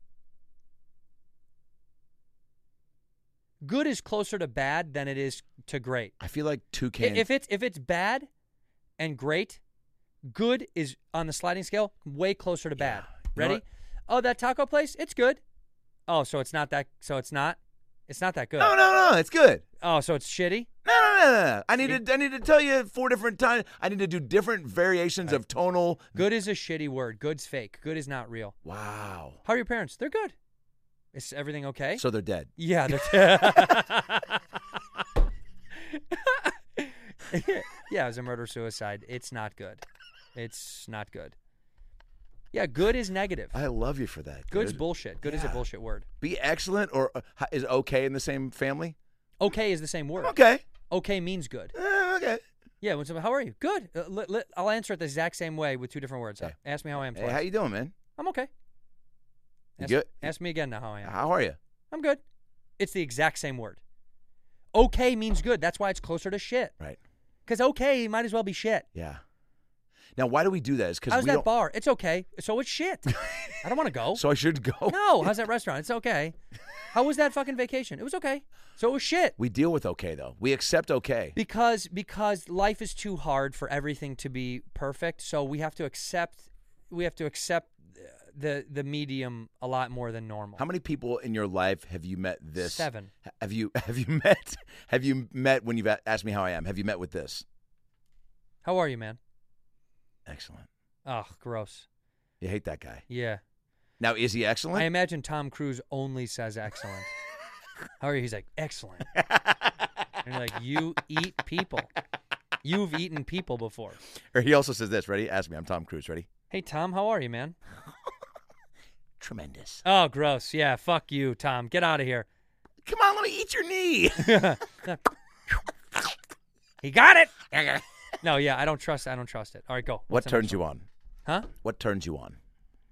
Good is closer to bad than it is to great. I feel like I- toucan. If it's if it's bad and great, good is on the sliding scale way closer to bad. Yeah. You know Ready? what? Oh, that taco place, it's good. Oh, so it's not that. So it's not. It's not that good. No, no, no. It's good. Oh, so it's shitty? No, no, no, no, no. I need to. I need to tell you four different times. I need to do different variations of tonal. Good is a shitty word. Good's fake. Good is not real. Wow. How are your parents? They're good. Is everything okay? So they're dead. Yeah. They're yeah, it was a murder-suicide. It's not good. It's not good. Yeah, good is negative. I love you for that. Good's dude. bullshit. Good is a Yeah. bullshit word. Be excellent or uh, is okay in the same family? Okay is the same word. Okay. Okay means good. Uh, okay. Yeah, when someone, how are you? Good. Uh, li- li- I'll answer it the exact same way with two different words. Okay. Ask me how I am Hey, twice. how you doing, man? I'm okay. You Ask, good? ask me again now how I am. How are you? I'm good. It's the exact same word. Okay means good. That's why it's closer to shit. Right. Because okay might as well be shit. Yeah. Now, why do we do that? Is because How's we that don't. bar? It's okay. So it's shit. I don't want to go. So I should go. No. How's that restaurant? It's okay. How was that fucking vacation? It was okay. So it was shit. We deal with okay though. We accept okay. Because because life is too hard for everything to be perfect. So we have to accept we have to accept the the medium a lot more than normal. How many people in your life have you met this? Seven. Have you have you met have you met when you've a- asked me how I am? Have you met with this? How are you, man? Excellent. Oh, gross. You hate that guy. Yeah. Now, is he excellent? I imagine Tom Cruise only says excellent. How are you? He's like, excellent. And you're like, you eat people. You've eaten people before. Or he also says this. Ready? Ask me. I'm Tom Cruise. Ready? Hey, Tom, how are you, man? Tremendous. Oh, gross. Yeah, fuck you, Tom. Get out of here. Come on, let me eat your knee. He got it. No, yeah, I don't trust I don't trust it. All right, go. What What's the turns next you one? on? Huh? What turns you on?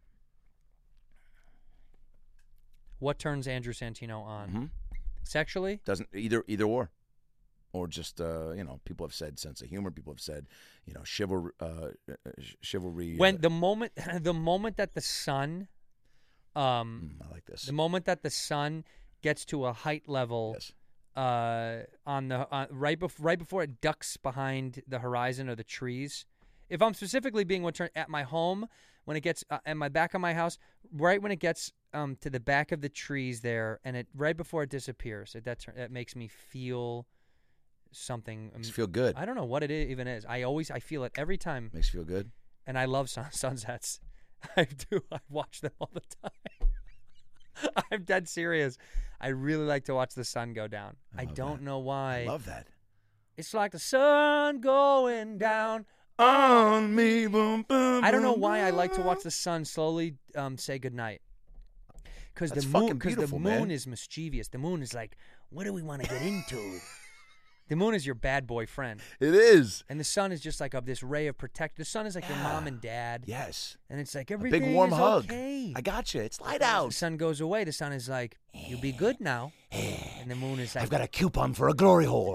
What turns Andrew Santino on? Mhm. Sexually? Doesn't either either or, or just uh, you know, people have said sense of humor. People have said, you know, chivalry. Uh, uh, chivalry. When uh, the moment the moment that the sun um mm, I like this. the moment that the sun gets to a height level Yes. uh on the uh, right bef- right before it ducks behind the horizon or the trees. If I'm specifically being what turn at my home, when it gets uh, at my back of my house, right when it gets um to the back of the trees there, and it right before it disappears, it, that tur- that makes me feel something. Makes you feel good. I don't know what it i- even is. I always I feel it every time, Makes you feel good. and I love sun- sunsets. I do. I watch them all the time. I'm dead serious. I really like to watch the sun go down. I I, love don't that. know why. I love that. It's like the sun going down. On me, boom, boom. I don't know boom, why I like to boom. watch the sun slowly um, say goodnight. Because the That's moon, fucking because the beautiful, moon man. is mischievous. The moon is like, what do we want to get into? The moon is your bad boy friend, It is. and the sun is just like of this ray of protect. The sun is like your mom and dad, Yes. and it's like A everything big warm is hug. okay. I got you. It's light The out. sun goes away. The sun is like, you be good now, and the moon is like, I've got a coupon for a glory hole.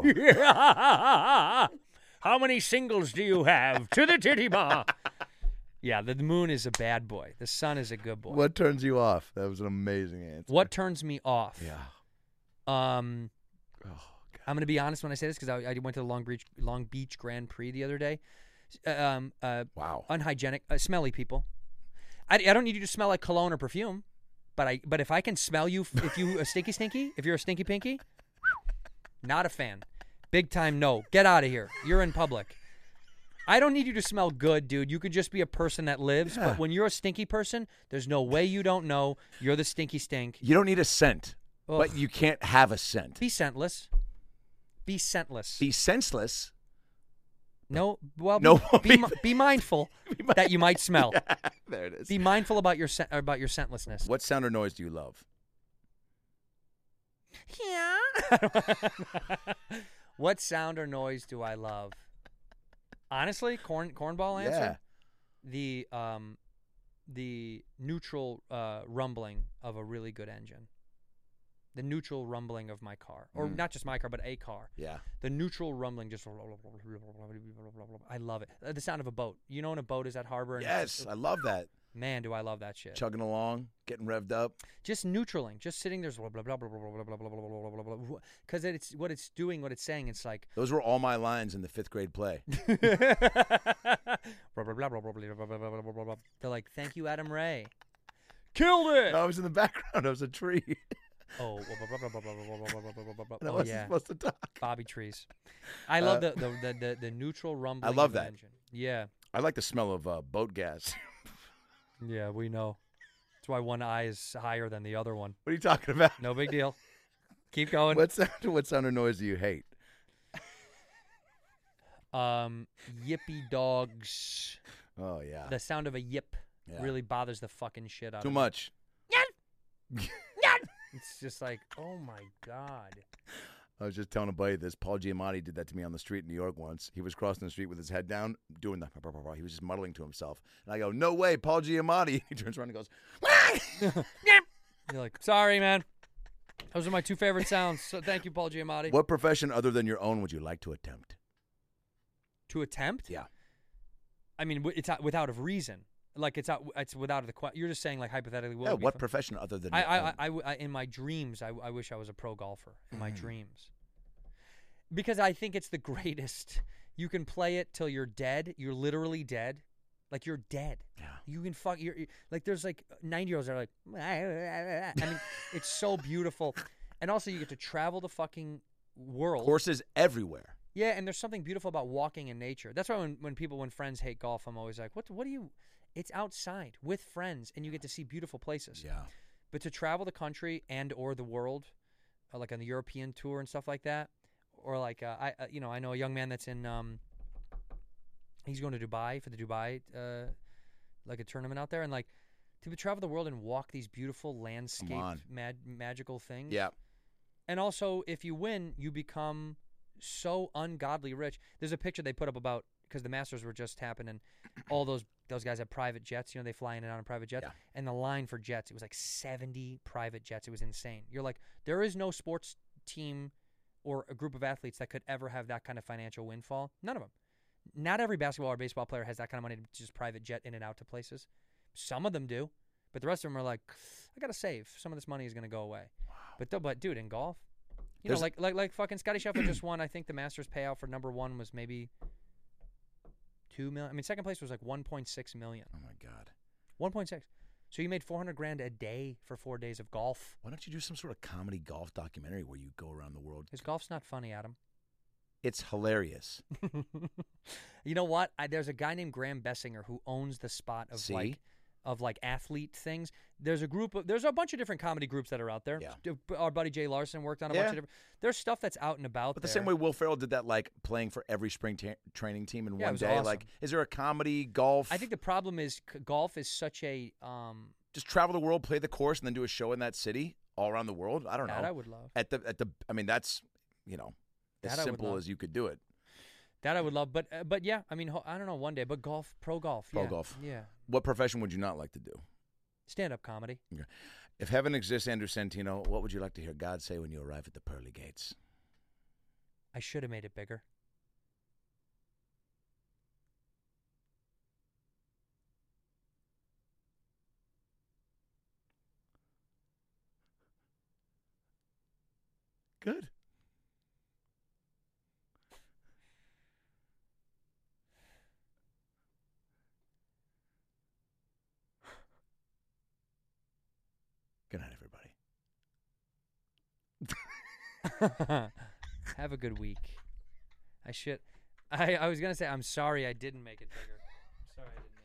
how many singles do you have to the titty bar? Yeah, the moon is a bad boy. The sun is a good boy. What turns you off? That was an amazing answer. What turns me off? Yeah. Um, Oh, I'm going to be honest when I say this because I, I went to the Long Beach Long Beach Grand Prix the other day. Uh, Um, uh, wow. unhygienic, uh, smelly people. I, I don't need you to smell like cologne or perfume, but I but if I can smell you, if you a stinky stinky, if you're a stinky pinky, not a fan. Big time no. Get out of here. You're in public. I don't need you to smell good, dude. You could just be a person that lives. Yeah. But when you're a stinky person, there's no way you don't know you're the stinky stink. You don't need a scent, Ugh. but you can't have a scent. Be scentless. Be scentless. Be senseless. no, well, No, be, be- be, be mindful that you might smell. There it is. Be mindful about your scent, about your scentlessness. What sound or noise do you love? Yeah. What sound or noise do I love? Honestly, corn cornball answer. Yeah. The um, the neutral uh, rumbling of a really good engine. The neutral rumbling of my car, or Mm. not just my car, but a car. Yeah. The neutral rumbling, just I love it. Uh, The sound of a boat. You know when a boat is at harbor. And it's Yes, just- I love that. man, do I love that shit. Chugging along, getting revved up. Just neutraling, just sitting there, blah blah blah blah blah blah blah blah blah blah blah blah. Because it's what it's doing, what it's saying. It's like Those were all my lines in the fifth grade play. blah blah blah blah blah blah blah blah blah blah blah. They're like, thank you, Adam Ray. Killed it. I was in the background. I was a tree. Oh, blah, blah, blah, blah, blah, blah, blah, blah, blah, blah, blah, blah. And I Oh, wasn't yeah. supposed to talk. Bobby trees. I love Uh, the, the, the, the, the neutral rumbling love of an that. engine. Yeah. I like the smell of uh, boat gas. Yeah, we know. That's why one eye is higher than the other one. What are you talking about? No big deal. Keep going. What sound, what sound or noise do you hate? Um, yippy dogs. Oh, yeah. The sound of a yip Yeah. really bothers the fucking shit out Too of much. me. It's just like, oh my God. I was just telling a buddy this. Paul Giamatti did that to me on the street in New York once. He was crossing the street with his head down, doing the. He was just muttering to himself. And I go, no way, Paul Giamatti. He turns around and goes, You're like, sorry, man. Those are my two favorite sounds. So thank you, Paul Giamatti. what profession other than your own would you like to attempt? To attempt? Yeah. I mean, w- it's out, without a reason. Like it's out. It's without the question. You're just saying like hypothetically. What Yeah, would be what fun? profession other than I, your I, own? I, I, I, in my dreams, I, I wish I was a pro golfer. In Mm. my dreams, because I think it's the greatest. You can play it till you're dead. You're literally dead. Like you're dead. Yeah. You can fuck. You're you're- like there's like ninety year olds that are like. I mean, it's so beautiful, and also you get to travel the fucking world. Courses everywhere. Yeah, and there's something beautiful about walking in nature. That's why when, when people, when friends hate golf, I'm always like, what, what do you, it's outside with friends and you get to see beautiful places. Yeah. But to travel the country and or the world, uh, like on the European tour and stuff like that, or like, uh, I, uh, you know, I know a young man that's in, um, he's going to Dubai for the Dubai, uh, like a tournament out there. And like, to travel the world and walk these beautiful landscape, on. mag- magical things. Yeah. And also, if you win, you become so ungodly rich. There's a picture they put up about because the Masters were just happening. All those those guys have private jets. You know, they fly in and out on private jets. Yeah. And the line for jets, it was like seventy private jets. It was insane. You're like, there is no sports team or a group of athletes that could ever have that kind of financial windfall. None of them. Not every basketball or baseball player has that kind of money to just private jet in and out to places. Some of them do, but the rest of them are like, I gotta save. Some of this money is gonna go away. But th- but dude, in golf. You There's- know, like like like fucking Scotty Scheffler just won. I think the Masters payout for number one was maybe two million. I mean, second place was like one point six million. Oh, my God. One point six. So you made four hundred grand a day for four days of golf. Why don't you do some sort of comedy golf documentary where you go around the world? Because golf's not funny, Adam. It's hilarious. You know what? I, there's a guy named Graham Bessinger who owns the spot of See? like of like athlete things. There's a group of there's a bunch of different comedy groups that are out there. Yeah. Our buddy Jay Larson worked on a Yeah. bunch of different. There's stuff that's out and about. But the there. same way Will Ferrell did that, like playing for every spring ta- training team in Yeah, it one was day. awesome. Like, is there a comedy golf? I think the problem is c- golf is such a um. just travel the world, play the course, and then do a show in that city all around the world. I don't That know. I would love. At the at the, I mean, that's you know, as That I would simple love. as you could do it. That I would love, but uh, but yeah, I mean, ho- I don't know, one day, but golf, pro golf, Pro yeah, golf. yeah, What profession would you not like to do? stand up comedy. If heaven exists, Andrew Santino, what would you like to hear God say when you arrive at the pearly gates? I should have made it bigger. Good. Good night, everybody. Have a good week. I should. I I was gonna say I'm sorry I didn't make it bigger. I'm sorry I didn't.